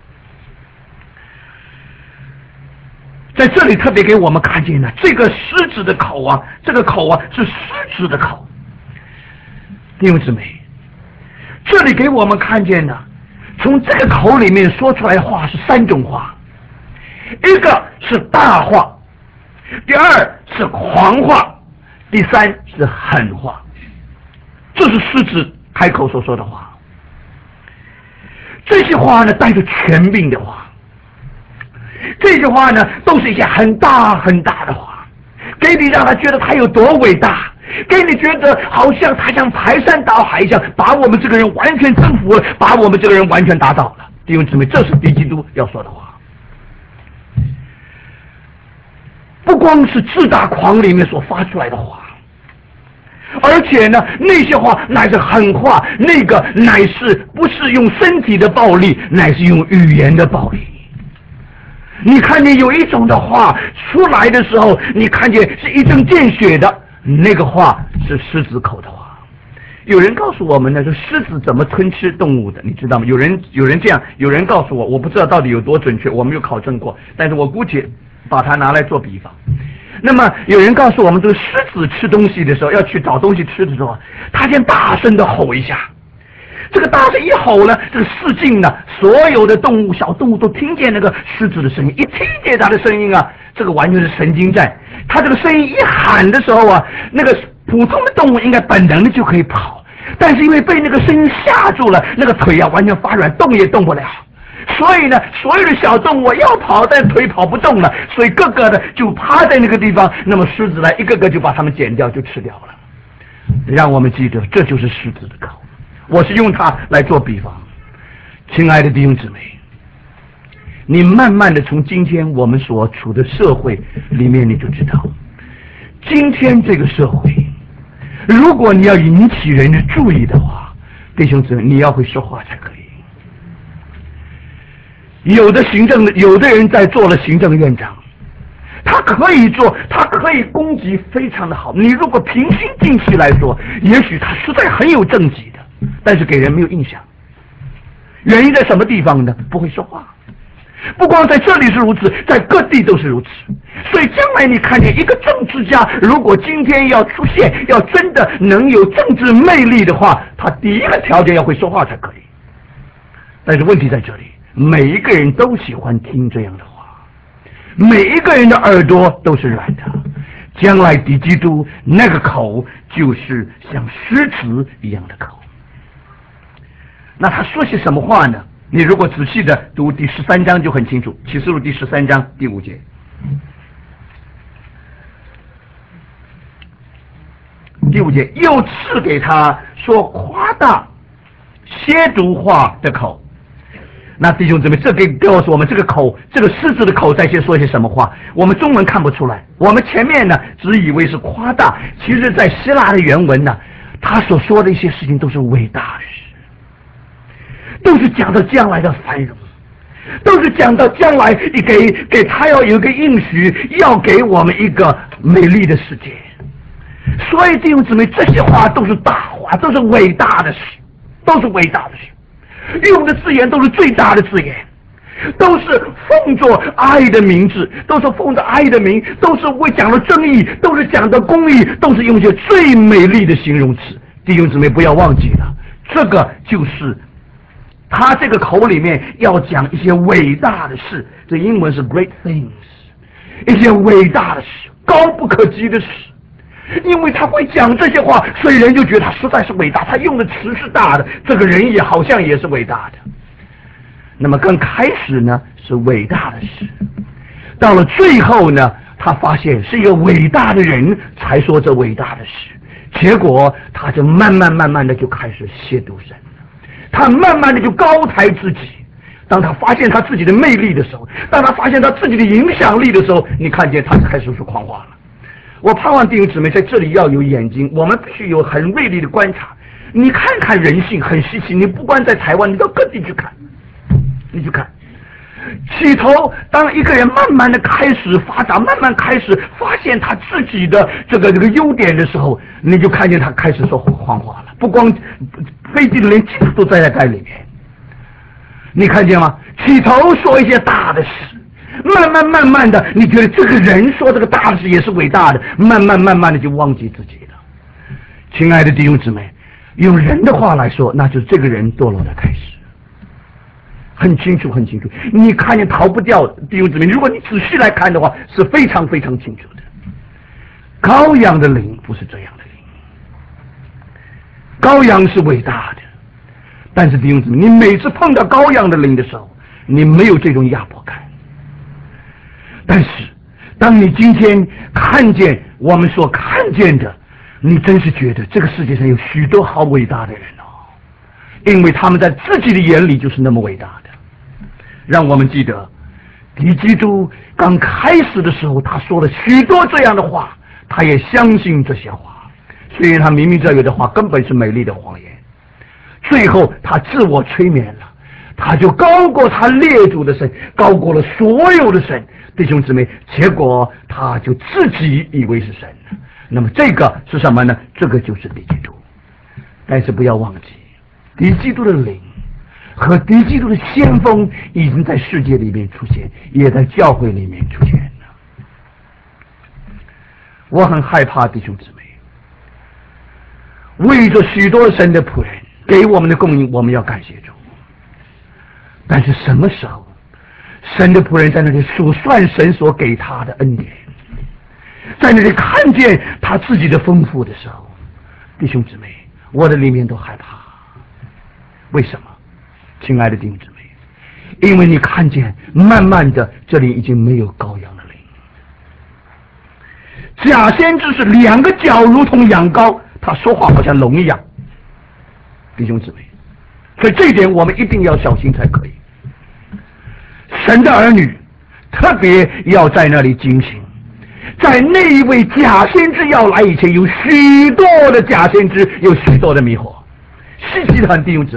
A: 在这里特别给我们看见了这个狮子的口啊，这个口啊是狮子的口。弟兄姊妹，这里给我们看见了，从这个口里面说出来的话是3种话，一个是大话，第二是狂话，第三是狠话。这是狮子开口所说的话。这些话呢，带着权柄的话，这些话呢，都是一些很大很大的话，给你让他觉得他有多伟大，给你觉得好像他像排山倒海一样，把我们这个人完全征服了，把我们这个人完全打倒了。弟兄姊妹，这是敌基督要说的话。不光是自大狂里面所发出来的话，而且呢，那些话乃是狠话，那个乃是不是用身体的暴力，乃是用语言的暴力。你看见有一种的话出来的时候，你看见是一针见血的，那个话是狮子口的话。有人告诉我们呢，说狮子怎么吞吃动物的，你知道吗？有人这样，有人告诉我，我不知道到底有多准确，我没有考证过，但是我姑且把它拿来做比方。那么有人告诉我们，这个狮子吃东西的时候，要去找东西吃的时候，他先大声的吼一下。这个大声一吼呢，这个四境呢，所有的动物、小动物都听见那个狮子的声音。一听见他的声音啊，这个完全是神经战。他这个声音一喊的时候啊，那个普通的动物应该本能的就可以跑，但是因为被那个声音吓住了，那个腿啊完全发软，动也动不了。所以呢，所有的小动物要跑，但腿跑不动了，所以个个的就趴在那个地方。那么狮子来，一个个就把它们剪掉，就吃掉了。让我们记得，这就是狮子的口。我是用它来做比方。亲爱的弟兄姊妹，你慢慢的从今天我们所处的社会里面，你就知道，今天这个社会，如果你要引起人的注意的话，弟兄姊妹，你要会说话才可以。有的人在做了行政院长，他他可以做，他可以攻击非常的好。你如果平心静气来说，也许他实在很有政绩的，但是给人没有印象。原因在什么地方呢？不会说话。不光在这里是如此，在各地都是如此。所以将来你看见一个政治家，如果今天要出现，要真的能有政治魅力的话，他第一个条件要会说话才可以。但是问题在这里，每一个人都喜欢听这样的话，每一个人的耳朵都是软的。将来敌基督那个口就是像狮子一样的口。那他说些什么话呢？你如果仔细的读第13章就很清楚，启示录第13章第5节。第5节，又赐给他说夸大亵渎话的口。那弟兄姊妹，这可以告诉我们，这个口，这个狮子的口在说些什么话？我们中文看不出来，我们前面呢只以为是夸大，其实在希腊的原文呢，他所说的一些事情都是伟大的事，都是讲到将来的繁荣，都是讲到将来给他要有一个应许，要给我们一个美丽的世界。所以弟兄姊妹，这些话都是大话，都是伟大的事，都是伟大的事，用的字眼都是最大的字眼，都是奉着爱的名字，都是奉着爱的名，都是为讲了正义，都是讲的公义，都是用些最美丽的形容词。弟兄姊妹不要忘记了，这个就是他这个口里面要讲一些伟大的事，这英文是 great things， 一些伟大的事，高不可及的事。因为他会讲这些话，所以人就觉得他实在是伟大，他用的词是大的，这个人也好像也是伟大的。那么刚开始呢是伟大的事，到了最后呢，他发现是一个伟大的人才说这伟大的事，结果他就慢慢的就开始亵渎神了，他慢慢的就高抬自己。当他发现他自己的魅力的时候，当他发现他自己的影响力的时候，你看见他开始说狂话了。我盼望弟兄姊妹在这里要有眼睛，我们必须有很锐利的观察。你看看人性很稀奇，你不光在台湾，你到各地去看，你去看。起头，当一个人慢慢的开始发展，慢慢开始发现他自己的这个优点的时候，你就看见他开始说谎话了。不光飞机的连镜子都在里面，你看见吗？起头说一些大的事。慢慢的，你觉得这个人说这个大事也是伟大的，慢慢的就忘记自己了。亲爱的弟兄姊妹，用人的话来说，那就是这个人堕落的开始，很清楚。你看见逃不掉，弟兄姊妹，如果你仔细来看的话，是非常非常清楚的。羔羊的灵不是这样的灵，羔羊是伟大的，但是弟兄姊妹，你每次碰到羔羊的灵的时候，你没有这种压迫感。但是当你今天看见我们所看见的，你真是觉得这个世界上有许多好伟大的人哦，因为他们在自己的眼里就是那么伟大的。让我们记得敌基督刚开始的时候，他说了许多这样的话，他也相信这些话，虽然他明明知道有的话根本是美丽的谎言，最后他自我催眠了，他就高过他列祖的神，高过了所有的神。弟兄姊妹，结果他就自己以为是神了。那么这个是什么呢？这个就是敌基督。但是不要忘记，敌基督的灵和敌基督的先锋已经在世界里面出现，也在教会里面出现了。我很害怕，弟兄姊妹，为着许多神的仆人给我们的供应，我们要感谢主。但是什么时候神的仆人在那里数算神所给他的恩典，在那里看见他自己的丰富的时候，弟兄姊妹，我的里面都害怕。为什么？亲爱的弟兄姊妹，因为你看见慢慢的这里已经没有羔羊的灵，假先知是两个角如同羊羔，他说话好像龙一样。弟兄姊妹，所以这一点我们一定要小心才可以。神的儿女特别要在那里警醒，在那一位假先知要来以前，有许多的假先知，有许多的迷惑。稀奇的很，弟兄姊妹，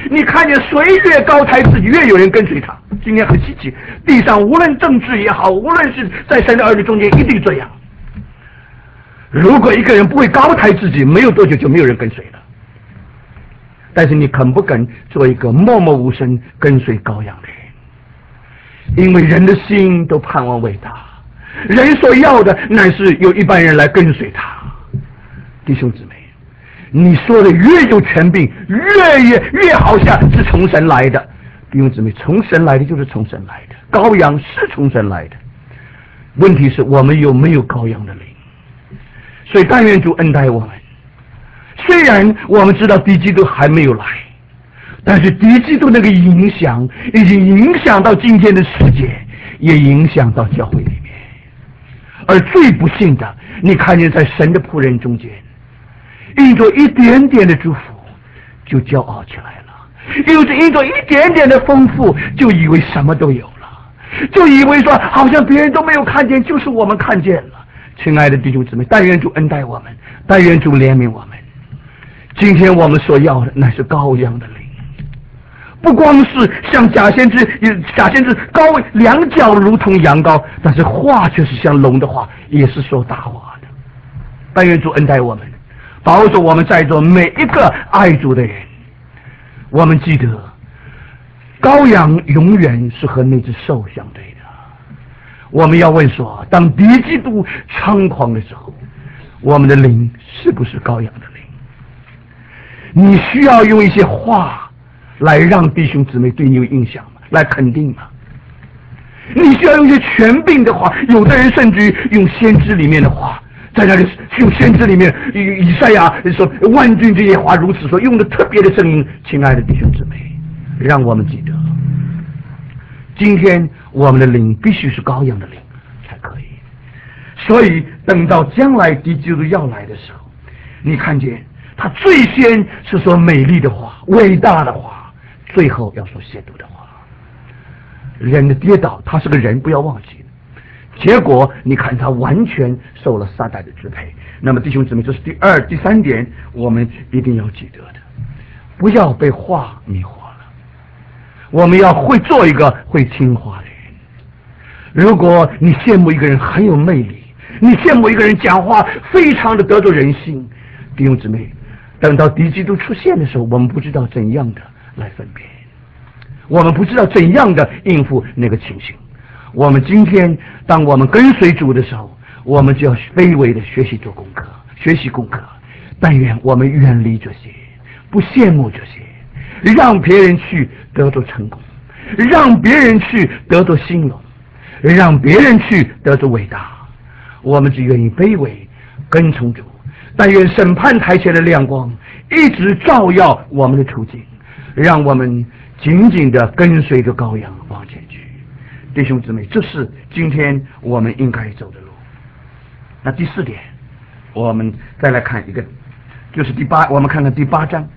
A: 你看见谁越高抬自己，越有人跟随他。今天很稀奇，地上无论政治也好，无论是在神的儿女中间，一定这样。如果一个人不会高抬自己，没有多久就没有人跟随了。但是你肯不肯做一个默默无声跟随羔羊的人？因为人的心都盼望伟大，人所要的乃是有一般人来跟随他。弟兄姊妹，你说的越有权柄，越好像是从神来的。弟兄姊妹，从神来的就是从神来的，羔羊是从神来的。问题是我们有没有羔羊的灵？所以但愿主恩待我们。虽然我们知道敌基督还没有来，但是敌基督那个影响已经影响到今天的世界，也影响到教会里面。而最不幸的，你看见在神的仆人中间，因着一点点的祝福就骄傲起来了，因着一点点的丰富就以为什么都有了，就以为说好像别人都没有看见，就是我们看见了。亲爱的弟兄姊妹，但愿主恩待我们，但愿主怜悯我们。今天我们所要的乃是羔羊的灵，不光是像假先知羔两脚如同羊羔，但是话却是像龙的话，也是说大话的。但愿主恩待我们，保守我们在座每一个爱主的人。我们记得羔羊永远是和那只兽相对的。我们要问说，当敌基督猖狂的时候，我们的灵是不是羔羊的灵？你需要用一些话来让弟兄姊妹对你有印象吗？来肯定吗？你需要用一些权柄的话，有的人甚至于用先知里面的话，在那里用先知里面以赛亚说万军这些话如此说，用的特别的声音。亲爱的弟兄姊妹，让我们记得，今天我们的灵必须是羔羊的灵才可以。所以等到将来敌基督要来的时候，你看见他最先是说美丽的话、伟大的话，最后要说亵渎的话。人的跌倒，他是个人，不要忘记。结果你看他完全受了撒旦的支配。那么弟兄姊妹，这是第三点，我们一定要记得的，不要被话迷惑了。我们要会做一个会听话的人。如果你羡慕一个人很有魅力，你羡慕一个人讲话非常的得罪人心，弟兄姊妹，等到敌基督出现的时候，我们不知道怎样的来分辨，我们不知道怎样的应付那个情形。我们今天当我们跟随主的时候，我们就要卑微的学习做功课，学习功课。但愿我们远离这些，不羡慕这些，让别人去得到成功，让别人去得到兴隆，让别人去得到伟大。我们只愿意卑微跟从主。但愿审判台前的亮光一直照耀我们的处境，让我们紧紧地跟随着羔羊往前去。弟兄姊妹，这是今天我们应该走的路。那第四点，我们再来看一个，就是我们看看第8章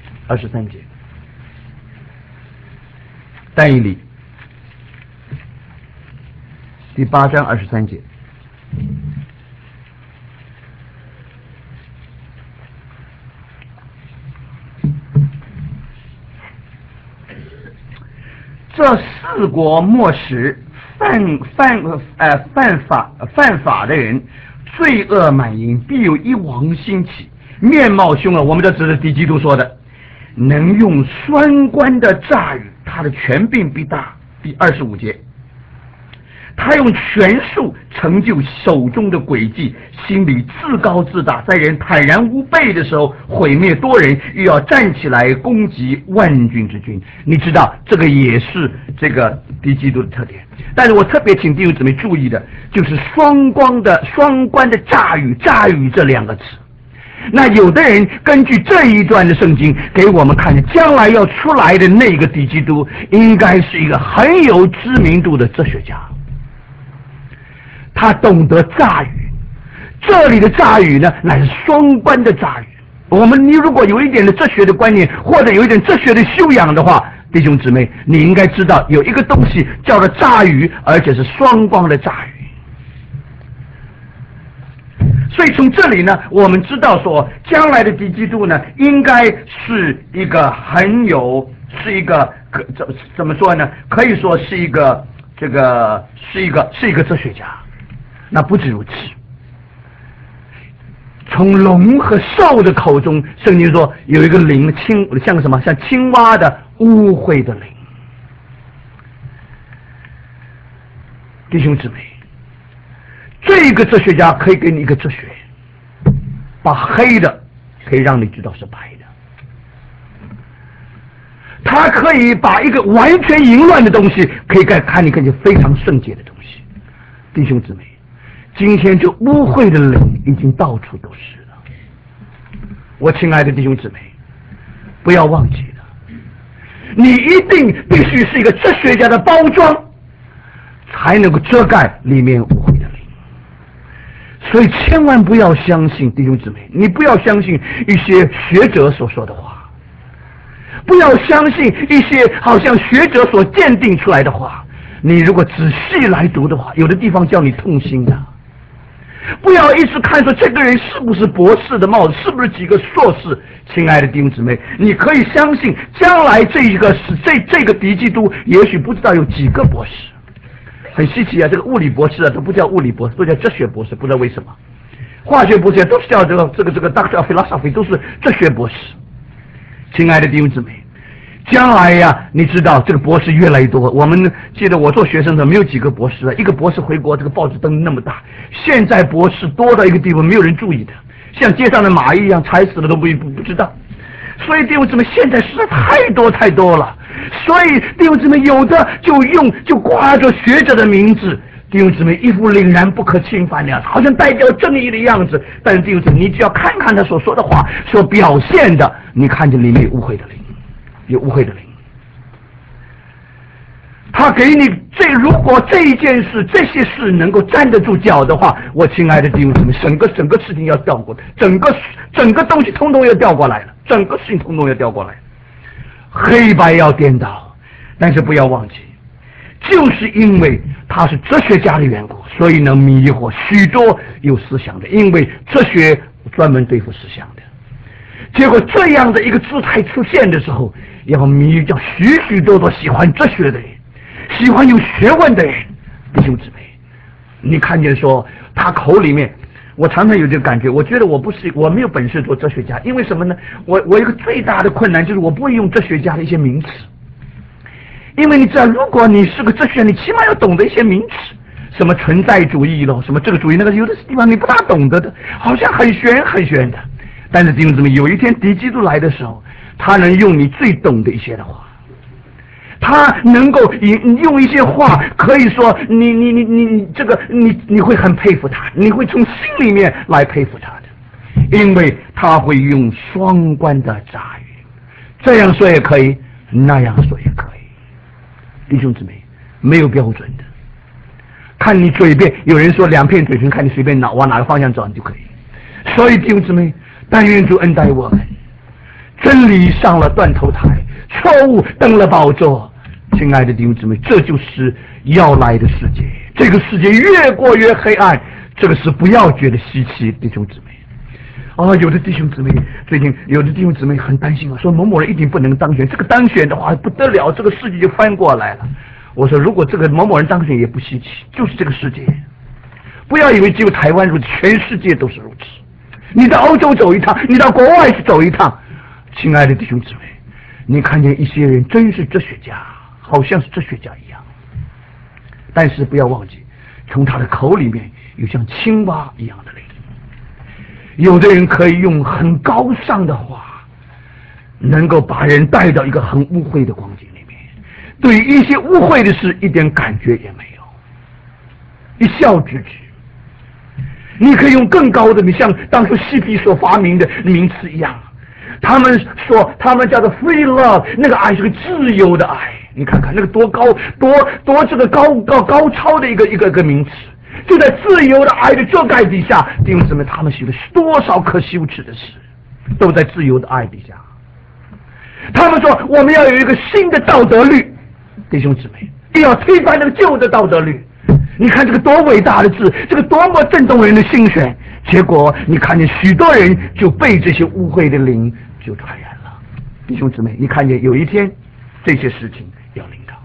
A: 23节，但以理第8章23节。这4国末时犯法的人，罪恶满盈，必有一王兴起，面貌凶恶。我们这只是敌基督说的，能用双关的诈语，他的权柄必大。第25节，他用权术成就手中的诡计，心里自高自大，在人坦然无备的时候毁灭多人，又要站起来攻击万军之君。你知道这个也是这个敌基督的特点。但是我特别请弟兄姊妹注意的就是双关的诈语这2个词。那有的人根据这一段的圣经给我们看，将来要出来的那个敌基督应该是一个很有知名度的哲学家，他懂得诈语。这里的诈语呢，乃是双关的诈语。你如果有一点的哲学的观念，或者有一点哲学的修养的话，弟兄姊妹，你应该知道有一个东西叫做诈语，而且是双关的诈语。 所以从这里呢，我们知道说，将来的敌基督呢，应该是一个是一个怎么说呢？可以说是一个是一个哲学家。那不止如此，从龙和兽的口中，圣经说有一个灵像什么？像青蛙的污秽的灵。弟兄姊妹，这个哲学家可以给你一个哲学，把黑的可以让你知道是白的，他可以把一个完全淫乱的东西可以看你非常圣洁的东西。弟兄姊妹，今天这污秽的灵已经到处都是了。我亲爱的弟兄姊妹，不要忘记了，你一定必须是一个哲学家的包装，才能够遮盖里面污秽的灵。所以千万不要相信，弟兄姊妹，你不要相信一些学者所说的话，不要相信一些好像学者所鉴定出来的话。你如果仔细来读的话，有的地方叫你痛心的。不要一直看说这个人是不是博士的帽子，是不是几个硕士。亲爱的弟兄姊妹，你可以相信将来这个敌基督也许不知道有几个博士。很稀奇啊，这个物理博士啊都不叫物理博士，都叫哲学博士，不知道为什么。化学博士都是叫这个 Doctor of Philosophy， 都是哲学博士。亲爱的弟兄姊妹，将来呀，你知道这个博士越来越多。我们记得我做学生的没有几个博士啊，一个博士回国，这个报纸登那么大。现在博士多到一个地步，没有人注意的，像街上的蚂蚁一样，踩死了都不知道。所以弟兄姊妹，现在实在太多了。所以弟兄姊妹，有的就挂着学者的名字，弟兄姊妹一副凛然不可侵犯的样子，好像代表正义的样子。但是弟兄姊妹，你只要看看他所说的话，所表现的，你看见里面有污秽的灵，有污秽的灵。他给你如果这一件事、这些事能够站得住脚的话，我亲爱的弟兄姊妹，整个事情要调过来，整个东西通通要调过来了，整个事情通通要调过来，黑白要颠倒。但是不要忘记，就是因为他是哲学家的缘故，所以能迷惑许多有思想的，因为哲学专门对付思想的。结果这样的一个姿态出现的时候，要迷叫许多喜欢哲学的人，喜欢有学问的人。弟兄姊妹，你看见说他口里面，我常常有这个感觉，我觉得我没有本事做哲学家。因为什么呢？我有一个最大的困难，就是我不会用哲学家的一些名词。因为你知道，如果你是个哲学家，你起码要懂得一些名词，什么存在主义咯，什么这个主义那个，有的地方你不大懂得的，好像很玄的。但是弟兄姊妹，有一天敌基督来的时候，他能用你最懂的一些的话，他能够用一些话，可以说你会很佩服他，你会从心里面来佩服他的，因为他会用双关的杂语，这样说也可以，那样说也可以。弟兄姊妹，没有标准的，看你嘴边有人说两片嘴唇，看你随便往哪个方向走你就可以。所以弟兄姊妹，但愿主恩待我们，真理上了断头台，错误登了宝座。亲爱的弟兄姊妹，这就是要来的世界。这个世界越过越黑暗，这个是不要觉得稀奇，弟兄姊妹。有的弟兄姊妹最近有的弟兄姊妹很担心啊，说某某人一定不能当选，这个当选的话不得了，这个世界就翻过来了。我说，如果这个某某人当选也不稀奇，就是这个世界。不要以为只有台湾如此，全世界都是如此。你到欧洲走一趟，你到国外去走一趟，亲爱的弟兄姊妹，你看见一些人真是哲学家，好像是哲学家一样。但是不要忘记，从他的口里面有像青蛙一样的灵。有的人可以用很高尚的话，能够把人带到一个很污秽的光景里面，对于一些污秽的事一点感觉也没有，一笑置之。你可以用更高的，你像当初嬉皮所发明的名词一样，他们说他们叫做 free love， 那个爱是个自由的爱。你看看那个多高多这个高超的一个名词。就在自由的爱的遮盖底下，弟兄姊妹，他们写了多少可羞耻的事，都在自由的爱底下。他们说我们要有一个新的道德律，弟兄姊妹，要推翻那个旧的道德律。 你看这个多伟大的字，这个多么震动人的心弦。结果你看见许多人就被这些污秽的灵就传染了。弟兄姊妹，你看见有一天这些事情要临到。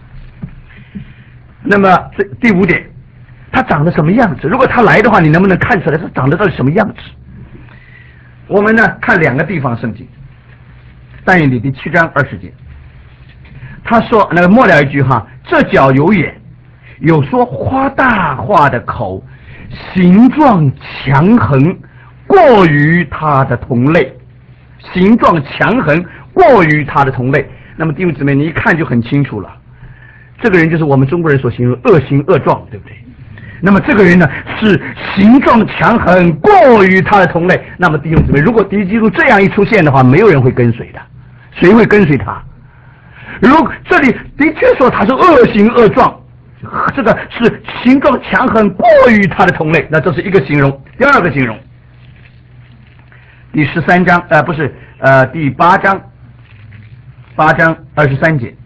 A: 那么第5点，他长得什么样子？如果他来的话，你能不能看出来他长得到底什么样子？我们呢看2个地方圣经，但以理第7章20节，他说那个末了一句哈，这脚有眼，有说夸大话的口，形状强横，过于他的同类，形状强横，过于他的同类。那么弟兄姊妹，你一看就很清楚了，这个人就是我们中国人所形容恶行恶状，对不对？那么这个人呢是形状强横，过于他的同类。那么弟兄姊妹，如果敌基督这样一出现的话，没有人会跟随的。谁会跟随他？如果这里的确说他是恶行恶状，这个是形状强横，过于他的同类，那这是一个形容。第2个形容，第13章第8章8章23节，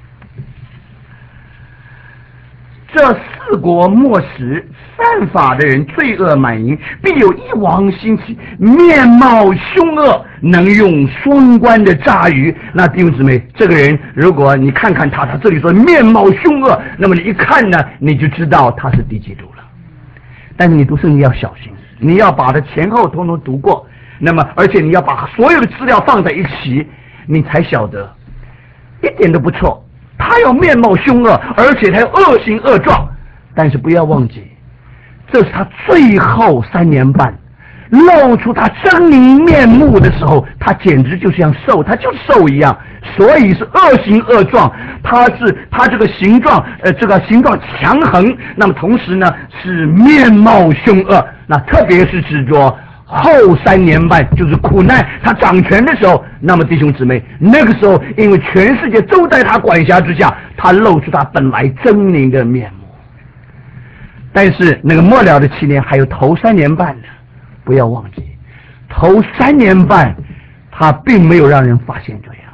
A: 这4国末时，犯法的人罪恶满盈，必有一王兴起，面貌凶恶，能用双关的诈语。那弟兄姊妹，这个人如果你看看他这里说面貌凶恶，那么你一看呢，你就知道他是敌基督了。但是你读圣经要小心，你要把它前后统统读过，那么而且你要把所有的资料放在一起，你才晓得一点都不错。他要面貌凶恶，而且他要恶行恶状，但是不要忘记，这是他最后3年半露出他狰狞面目的时候，他简直就像兽，他就是兽一样，所以是恶行恶状。他这个形状强横，那么同时呢是面貌凶恶，那特别是指着后3年半，就是苦难他掌权的时候。那么弟兄姊妹，那个时候因为全世界都在他管辖之下，他露出他本来狰狞的面目。但是那个末了的7年还有头3年半呢，不要忘记，头3年半他并没有让人发现这样。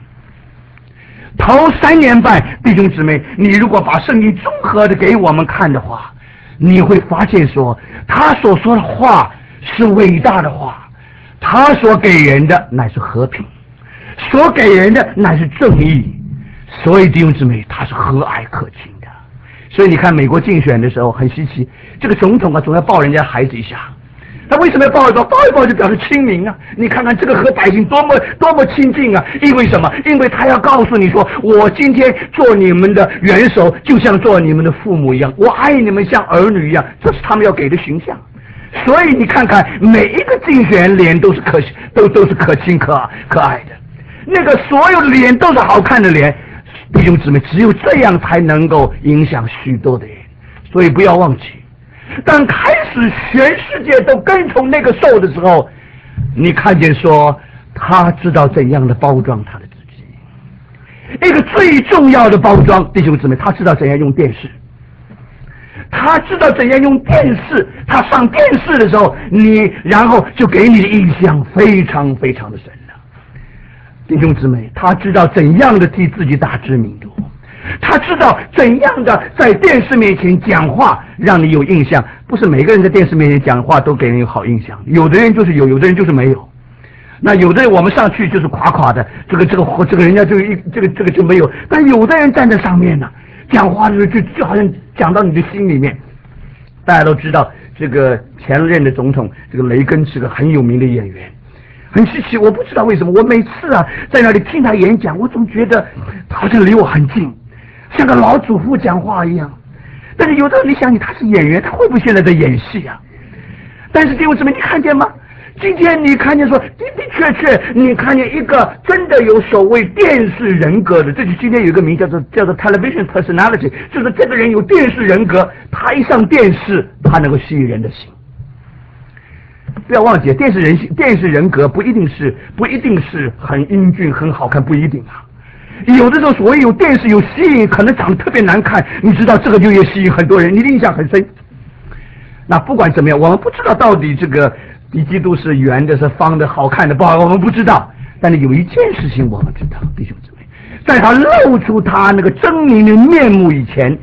A: 头3年半，弟兄姊妹，你如果把圣经综合的给我们看的话，你会发现说他所说的话是伟大的话，他所给人的乃是和平，所给人的乃是正义。所以弟兄姊妹，他是和蔼可亲的。所以你看美国竞选的时候很稀奇，这个总统啊总要抱人家孩子一下，他为什么要抱一抱？抱一抱就表示亲民啊！你看看这个和百姓多么亲近啊！因为什么？因为他要告诉你说，我今天做你们的元首，就像做你们的父母一样，我爱你们像儿女一样，这是他们要给的形象。所以你看看每一个竞选脸都是可亲可爱的，那个所有的脸都是好看的脸。弟兄姊妹，只有这样才能够影响许多的人。所以不要忘记，当开始全世界都跟从那个兽的时候，你看见说他知道怎样的包装他的自己。一个最重要的包装，弟兄姊妹，他知道怎样用电视，他知道怎样用电视。他上电视的时候，然后就给你的印象非常非常的深了。弟兄姊妹，他知道怎样的替自己打知名度，他知道怎样的在电视面前讲话让你有印象。不是每个人在电视面前讲话都给人有好印象，有的人就是有的人就是没有。那有的人我们上去就是垮垮的，这个人家这个就没有。但有的人站在上面呢，讲话的时候就好像讲到你的心里面。大家都知道这个前任的总统这个雷根是个很有名的演员，很稀奇，我不知道为什么，我每次啊在那里听他演讲，我总觉得他好像离我很近，像个老祖父讲话一样。但是有的人你想他是演员，他会不会现在在演戏啊？但是弟兄姊妹，你看见吗？今天你看见说的的确你看见一个真的有所谓电视人格的，这就今天有一个名叫做 television personality， 就是这个人有电视人格，他一上电视他能够吸引人的心。不要忘记，电视人格不一定是很英俊很好看，不一定啊。有的时候所谓有电视有吸引，可能长得特别难看，你知道这个就也吸引很多人，你的印象很深。那不管怎么样，我们不知道到底这个敌基督是圆的是方的好看的不好，我们不知道。但是有一件事情我们知道，弟兄姊妹，在他露出他那个狰狞的面目以前，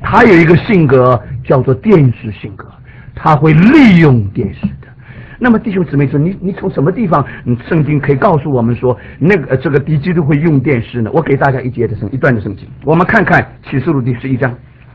A: 他有一个性格叫做电视性格，他会利用电视的。那么弟兄姊妹说，你从什么地方圣经可以告诉我们说这个敌基督会用电视呢？我给大家一段的圣经，我们看看启示录第11章。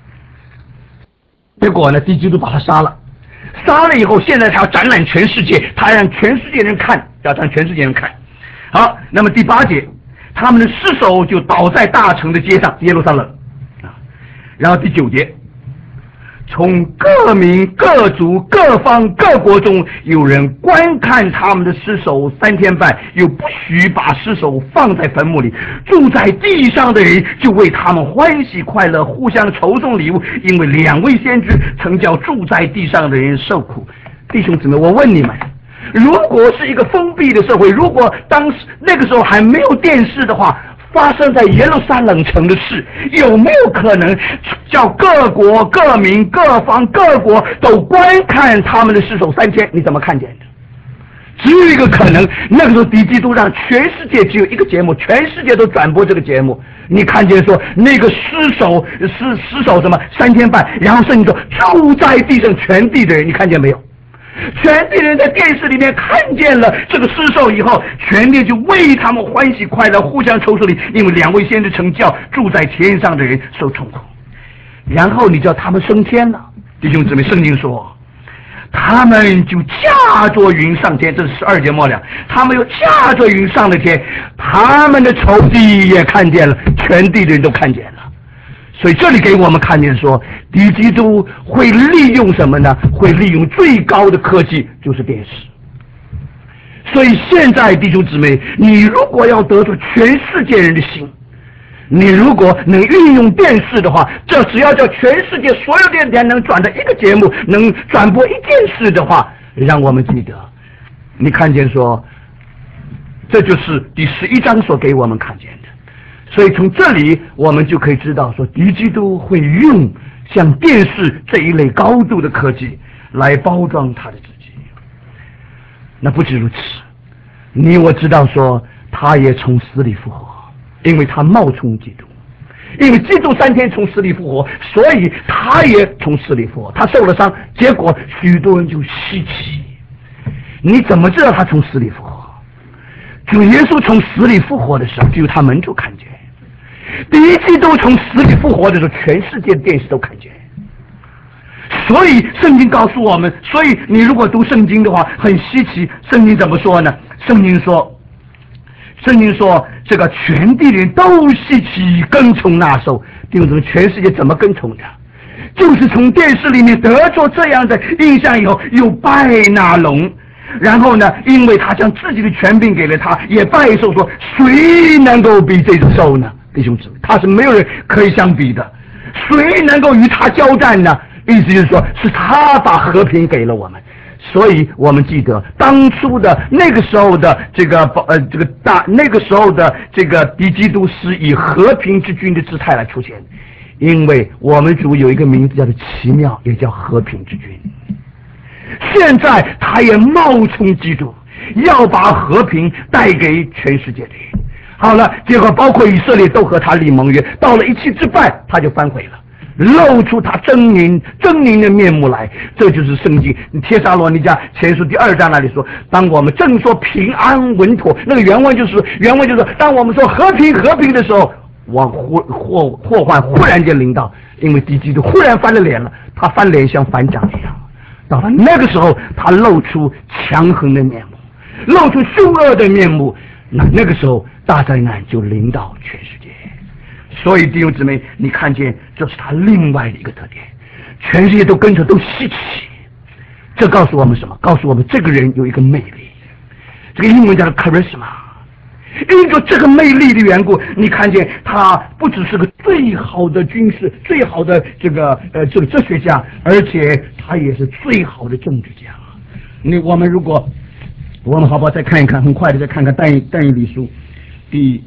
A: 结果呢，敌基督把他杀了以后，现在他要展览全世界，他让全世界人看，好，那么第8节，他们的尸首就倒在大城的街上，耶路撒冷啊。然后第9节，从各民各族各方各国中有人观看他们的尸首3天半，又不许把尸首放在坟墓里，住在地上的人就为他们欢喜快乐，互相筹送礼物，因为2位先知曾叫住在地上的人受苦。弟兄姊妹，我问你们，如果是一个封闭的社会，如果当时那个时候还没有电视的话，发生在耶路撒冷城的事，有没有可能叫各国各民各方各国都观看他们的尸首3天？你怎么看见的？只有一个可能，那个时候敌基督让全世界只有一个节目，全世界都转播这个节目。你看见说那个尸首什么3天半，然后圣经说住在地上全地的人，你看见没有？全地人在电视里面看见了这个尸首以后，全地就为他们欢喜快乐，互相抽出礼，因为2位先知曾叫住在天上的人受痛苦。然后你叫他们升天了，弟兄姊妹，圣经说他们就驾着云上天，这是12节末了，他们又驾着云上了天，他们的仇敌也看见了，全地的人都看见了。所以这里给我们看见说，敌基督会利用什么呢？会利用最高的科技，就是电视。所以现在弟兄姊妹，你如果要得到全世界人的心，你如果能运用电视的话，这只要叫全世界所有电台能转的一个节目，能转播一件事的话，让我们记得，你看见说，这就是第11章所给我们看见的。所以从这里我们就可以知道说，敌基督会用像电视这一类高度的科技来包装他的自己。那不止如此，你我知道说他也从死里复活，因为他冒充基督，因为基督3天从死里复活，所以他也从死里复活。他受了伤，结果许多人就稀奇，你怎么知道他从死里复活？主耶稣从死里复活的时候，只有他门徒看见；第一基督从死里复活的时候，全世界电视都看见。所以圣经告诉我们，所以你如果读圣经的话，很稀奇。圣经怎么说呢？圣经说这个全地人都稀奇跟从那兽。弟兄姊妹，全世界怎么跟从的？就是从电视里面得着这样的印象以后，又拜那龙。然后呢，因为他将自己的权柄给了他，也拜兽，说谁能够比这只兽呢？弟兄姊妹，他是没有人可以相比的。谁能够与他交战呢？意思就是说，是他把和平给了我们。所以我们记得当初的那个时候的那个时候的这个敌基督是以和平之君的姿态来出现，因为我们主有一个名字叫做奇妙，也叫和平之君。现在他也冒充基督，要把和平带给全世界的人。好了，结果包括以色列都和他立盟约，到了一气之半，他就反悔了，露出他狰狞的面目来。这就是圣经帖撒罗尼迦前书第2章那里说，当我们正说平安稳妥，那个原文就是当我们说和平的时候，祸患忽然间临到，因为敌基督忽然翻了脸了，他翻脸像反掌一样。到了那个时候，他露出强横的面目，露出凶恶的面目，那个时候大灾难就临到全世界。所以弟兄姊妹，你看见这是他另外的一个特点，全世界都跟着都稀奇。这告诉我们什么？告诉我们这个人有一个魅力，这个英文叫做 charisma。因着这个魅力的缘故，你看见他不只是个最好的军事、最好的这个哲学家，而且他也是最好的政治家。我们好不好再看一看，很快的再看看但以理书第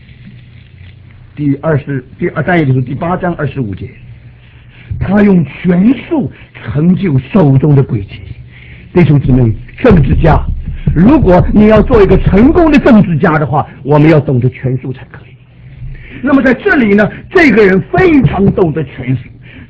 A: 但以理书第8章25节，他用权术成就手中的诡计。弟兄姊妹，政治家，如果你要做一个成功的政治家的话，我们要懂得权术才可以。那么在这里呢，这个人非常懂得权术，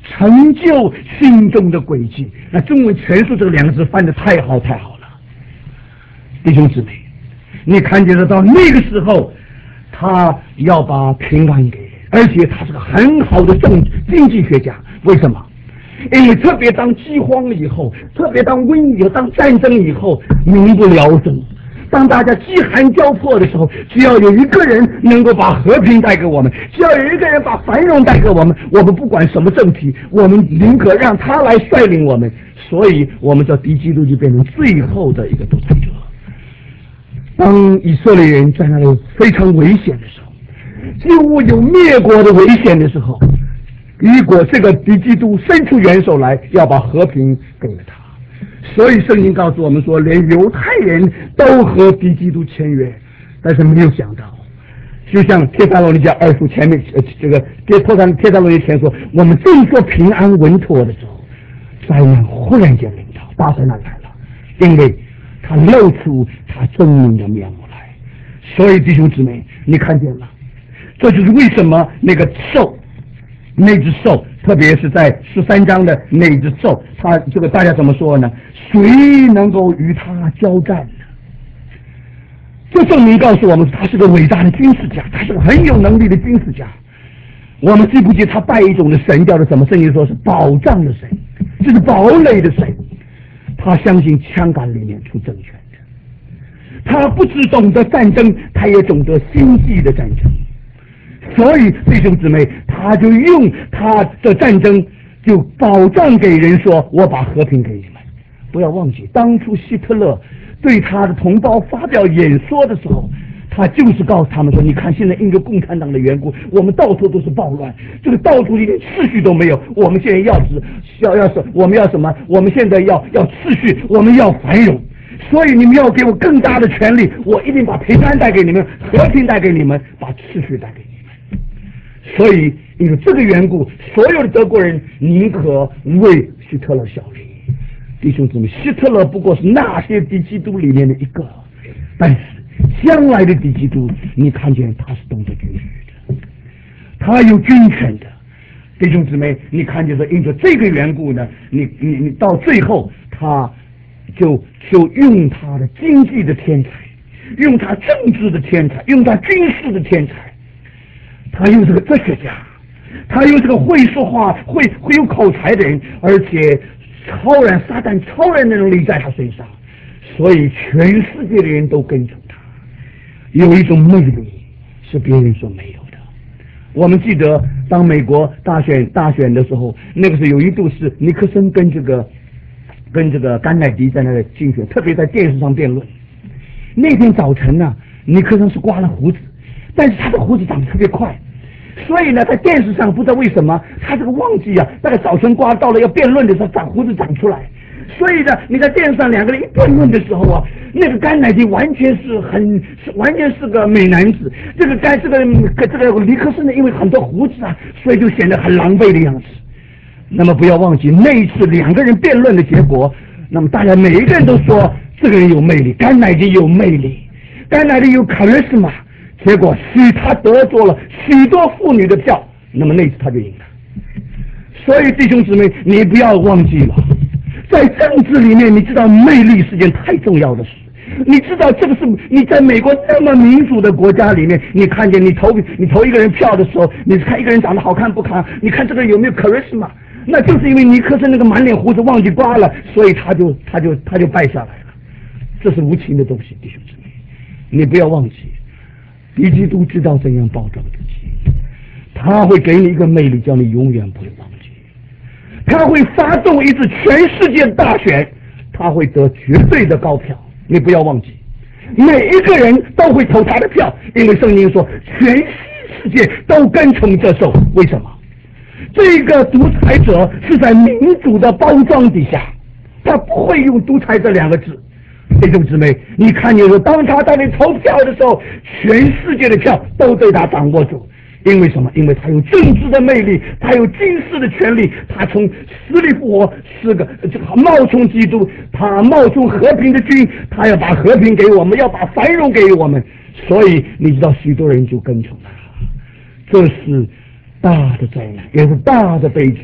B: 成就心中的轨迹。那中文全书这两个字翻得太好太好了，弟兄姊妹，你看见得到那个时候，他要把平安给人，而且他是个很好的经济学家。为什么？因为特别当饥荒以后，特别当瘟疫以后，当战争以后，民不聊生。当大家饥寒交迫的时候，只要有一个人能够把和平带给我们，只要有一个人把繁荣带给我们，我们不管什么政体，我们宁可让他来率领我们。所以我们这敌基督就变成最后的一个独裁者。当以色列人在那里非常危险的时候，几乎有灭国的危险的时候，如果这个敌基督伸出援手来，要把和平给了他。所以圣经告诉我们说，连犹太人都和敌基督签约，但是没有想到，就像帖撒罗尼迦2书前面这个帖撒罗尼迦前说，我们正说平安稳妥的时候，灾难忽然间临到，大灾难来了，因为他露出他狰狞的面目来。所以弟兄姊妹，你看见了，这就是为什么那个兽，那只兽，特别是在13章的那只兽，他这个大家怎么说呢？谁能够与他交战呢？这证明告诉我们，他是个伟大的军事家，他是个很有能力的军事家。我们记不记他拜一种的神叫做什么？圣经说是保障的神，这是堡垒的神。他相信枪杆里面出政权的，他不只懂得战争，他也懂得星际的战争。所以弟兄姊妹，他就用他的战争就保障给人说，我把和平给你们。不要忘记，当初希特勒对他的同胞发表演说的时候，他就是告诉他们说，你看现在因为共产党的缘故，我们到处都是暴乱，这个到处一点秩序都没有，我们现在我们要什么？我们现在要秩序，我们要繁荣，所以你们要给我更大的权利，我一定把平安带给你们，和平带给你们，把秩序带给你们。所以因为这个缘故，所有的德国人宁可为希特勒效力。弟兄姊妹，希特勒不过是那些敌基督里面的一个，但是将来的敌基督，你看见他是懂得军事的，他有军权的。弟兄姊妹，你看见说，因着这个缘故呢，你到最后，他就用他的经济的天才，用他政治的天才，用他军事的天才，他又是个哲学家，他又是个会说话、会有口才的人，而且撒旦超人的能力在他身上，所以全世界的人都跟从他。有一种魅力是别人所没有的。我们记得当美国大选的时候，那个时候有一度是尼克森跟这个甘乃迪在那里竞选，特别在电视上辩论。那天早晨呢，尼克森是刮了胡子，但是他的胡子长得特别快，所以呢，在电视上不知道为什么他这个旺季啊，大概早晨刮到了要辩论的时候，胡子长出来。所以呢，你在电视上两个人一辩论的时候啊，那个甘乃迪完全是个美男子，这个尼克森呢，因为很多胡子啊，所以就显得很狼狈的样子。那么不要忘记那一次两个人辩论的结果，那么大家每一个人都说这个人有魅力，甘乃迪有魅力，甘乃迪有 charisma， 结果他得着了许多妇女的票，那么那次他就赢了。所以弟兄姊妹，你不要忘记了，在政治里面，你知道魅力是件太重要的事。你知道这个是你在美国那么民主的国家里面，你看见你投一个人票的时候，你看一个人长得好看不看，你看这个有没有 charisma， 那就是因为尼克森那个满脸胡子忘记刮了，所以他就败下来了。这是无情的东西，弟兄姊妹，你不要忘记，敌基督知道怎样包装自己，他会给你一个魅力，叫你永远不会忘记。他会发动一次全世界大选，他会得绝对的高票，你不要忘记，每一个人都会投他的票，因为圣经说全世界都跟从这兽。为什么？这个独裁者是在民主的包装底下，他不会用独裁这两个字。弟兄姊妹，你看见说，当他在那投票的时候，全世界的票都被他掌握住。因为什么？因为他有政治的魅力，他有军事的权利，他从死里复活，冒充基督，他冒充和平的君，他要把和平给我们，要把繁荣给我们。所以你知道，许多人就跟从他，这是大的灾难，也是大的悲剧，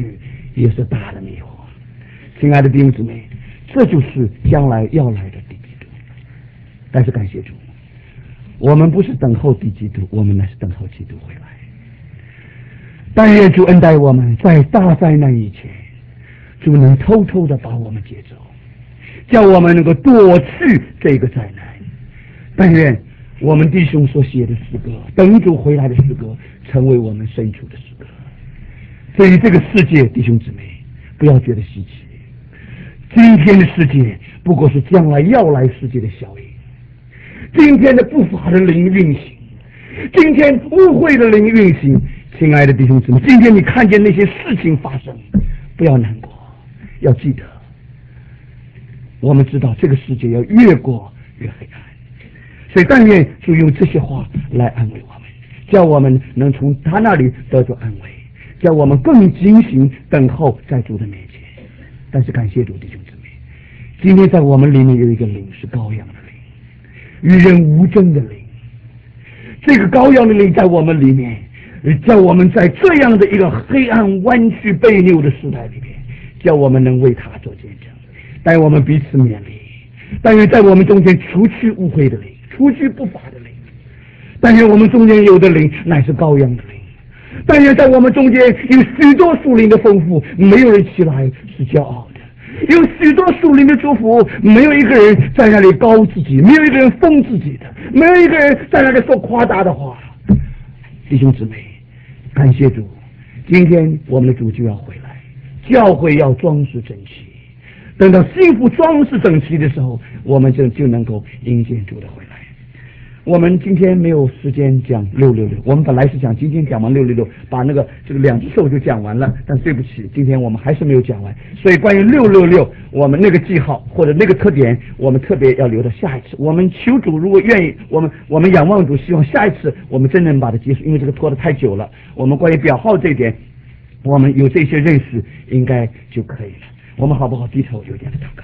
B: 也是大的迷惑。亲爱的弟兄姊妹，这就是将来要来的敌基督。但是感谢主，我们不是等候敌基督，我们乃是等候基督回来。但愿主恩待我们，在大灾难以前，主能偷偷的把我们接走，叫我们能够躲去这个灾难。但愿我们弟兄所写的诗歌，等主回来的诗歌，成为我们深处的诗歌。所以这个世界，弟兄姊妹，不要觉得稀奇。今天的世界不过是将来要来世界的效应。今天的不法的灵运行，今天污秽的灵运行。亲爱的弟兄姊妹，今天你看见那些事情发生，不要难过，要记得，我们知道这个世界要越过越黑暗。所以但愿就用这些话来安慰我们，叫我们能从他那里得到安慰，叫我们更警醒等候在主的面前。但是感谢主，弟兄姊妹，今天在我们里面有一个灵，是羔羊的灵，与人无争的灵。这个羔羊的灵在我们里面，叫我们在这样的一个黑暗弯曲悖扭的时代里面，叫我们能为他做见证，带我们彼此勉励。但愿在我们中间除去污秽的灵，除去不法的灵。但愿我们中间有的灵乃是羔羊的灵。但愿在我们中间有许多属灵的丰富，没有人起来是骄傲的；有许多属灵的祝福，没有一个人在那里高自己，没有一个人封自己的，没有一个人在那里说夸大的话。弟兄姊妹，感谢主，今天我们的主就要回来，教会要装饰整齐。等到幸福装饰整齐的时候，我们就能够迎接主的回来。我们今天没有时间讲666，我们本来是想今天讲完666，把这个2只兽就讲完了，但对不起，今天我们还是没有讲完。所以关于666，我们那个记号或者那个特点，我们特别要留到下一次。我们求主如果愿意，我们仰望主，希望下一次我们真能把它结束，因为这个拖得太久了。我们关于表号这一点，我们有这些认识应该就可以了。我们好不好低头有点的祷告？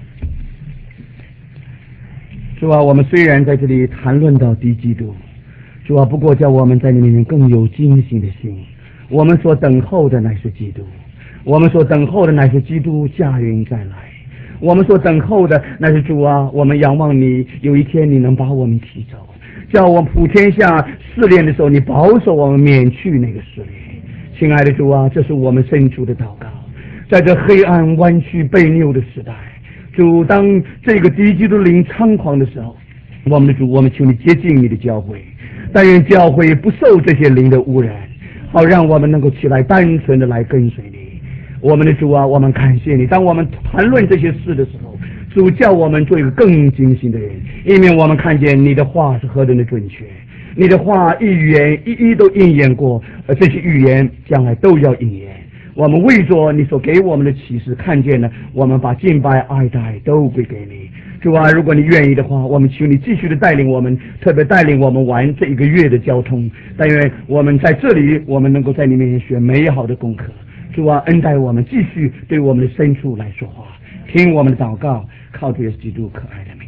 B: 主啊，我们虽然在这里谈论到敌基督，主啊，不过叫我们在你面前更有警醒的心。我们所等候的乃是基督，我们所等候的乃是基督驾云再来，我们所等候的乃是主啊，我们仰望你，有一天你能把我们提走，叫我们普天下试炼的时候，你保守我们免去那个试炼。亲爱的主啊，这是我们深处的祷告。在这黑暗弯曲悖扭的时代，主，当这个敌基督灵猖狂的时候，我们的主，我们求你接近你的教会，但愿教会不受这些灵的污染，好让我们能够起来单纯的来跟随你。我们的主啊，我们感谢你。当我们谈论这些事的时候，主叫我们做一个更精心的人，以免我们看见你的话是何等的准确，你的话一语言一都应验过，这些预言将来都要应验。我们为着你所给我们的启示看见了，我们把敬拜爱戴都归给你。主啊，如果你愿意的话，我们求你继续的带领我们，特别带领我们玩这一个月的交通。但愿我们在这里，我们能够在你面前学美好的功课。主啊，恩待我们，继续对我们的深处来说话，听我们的祷告，靠主耶稣基督可爱的名。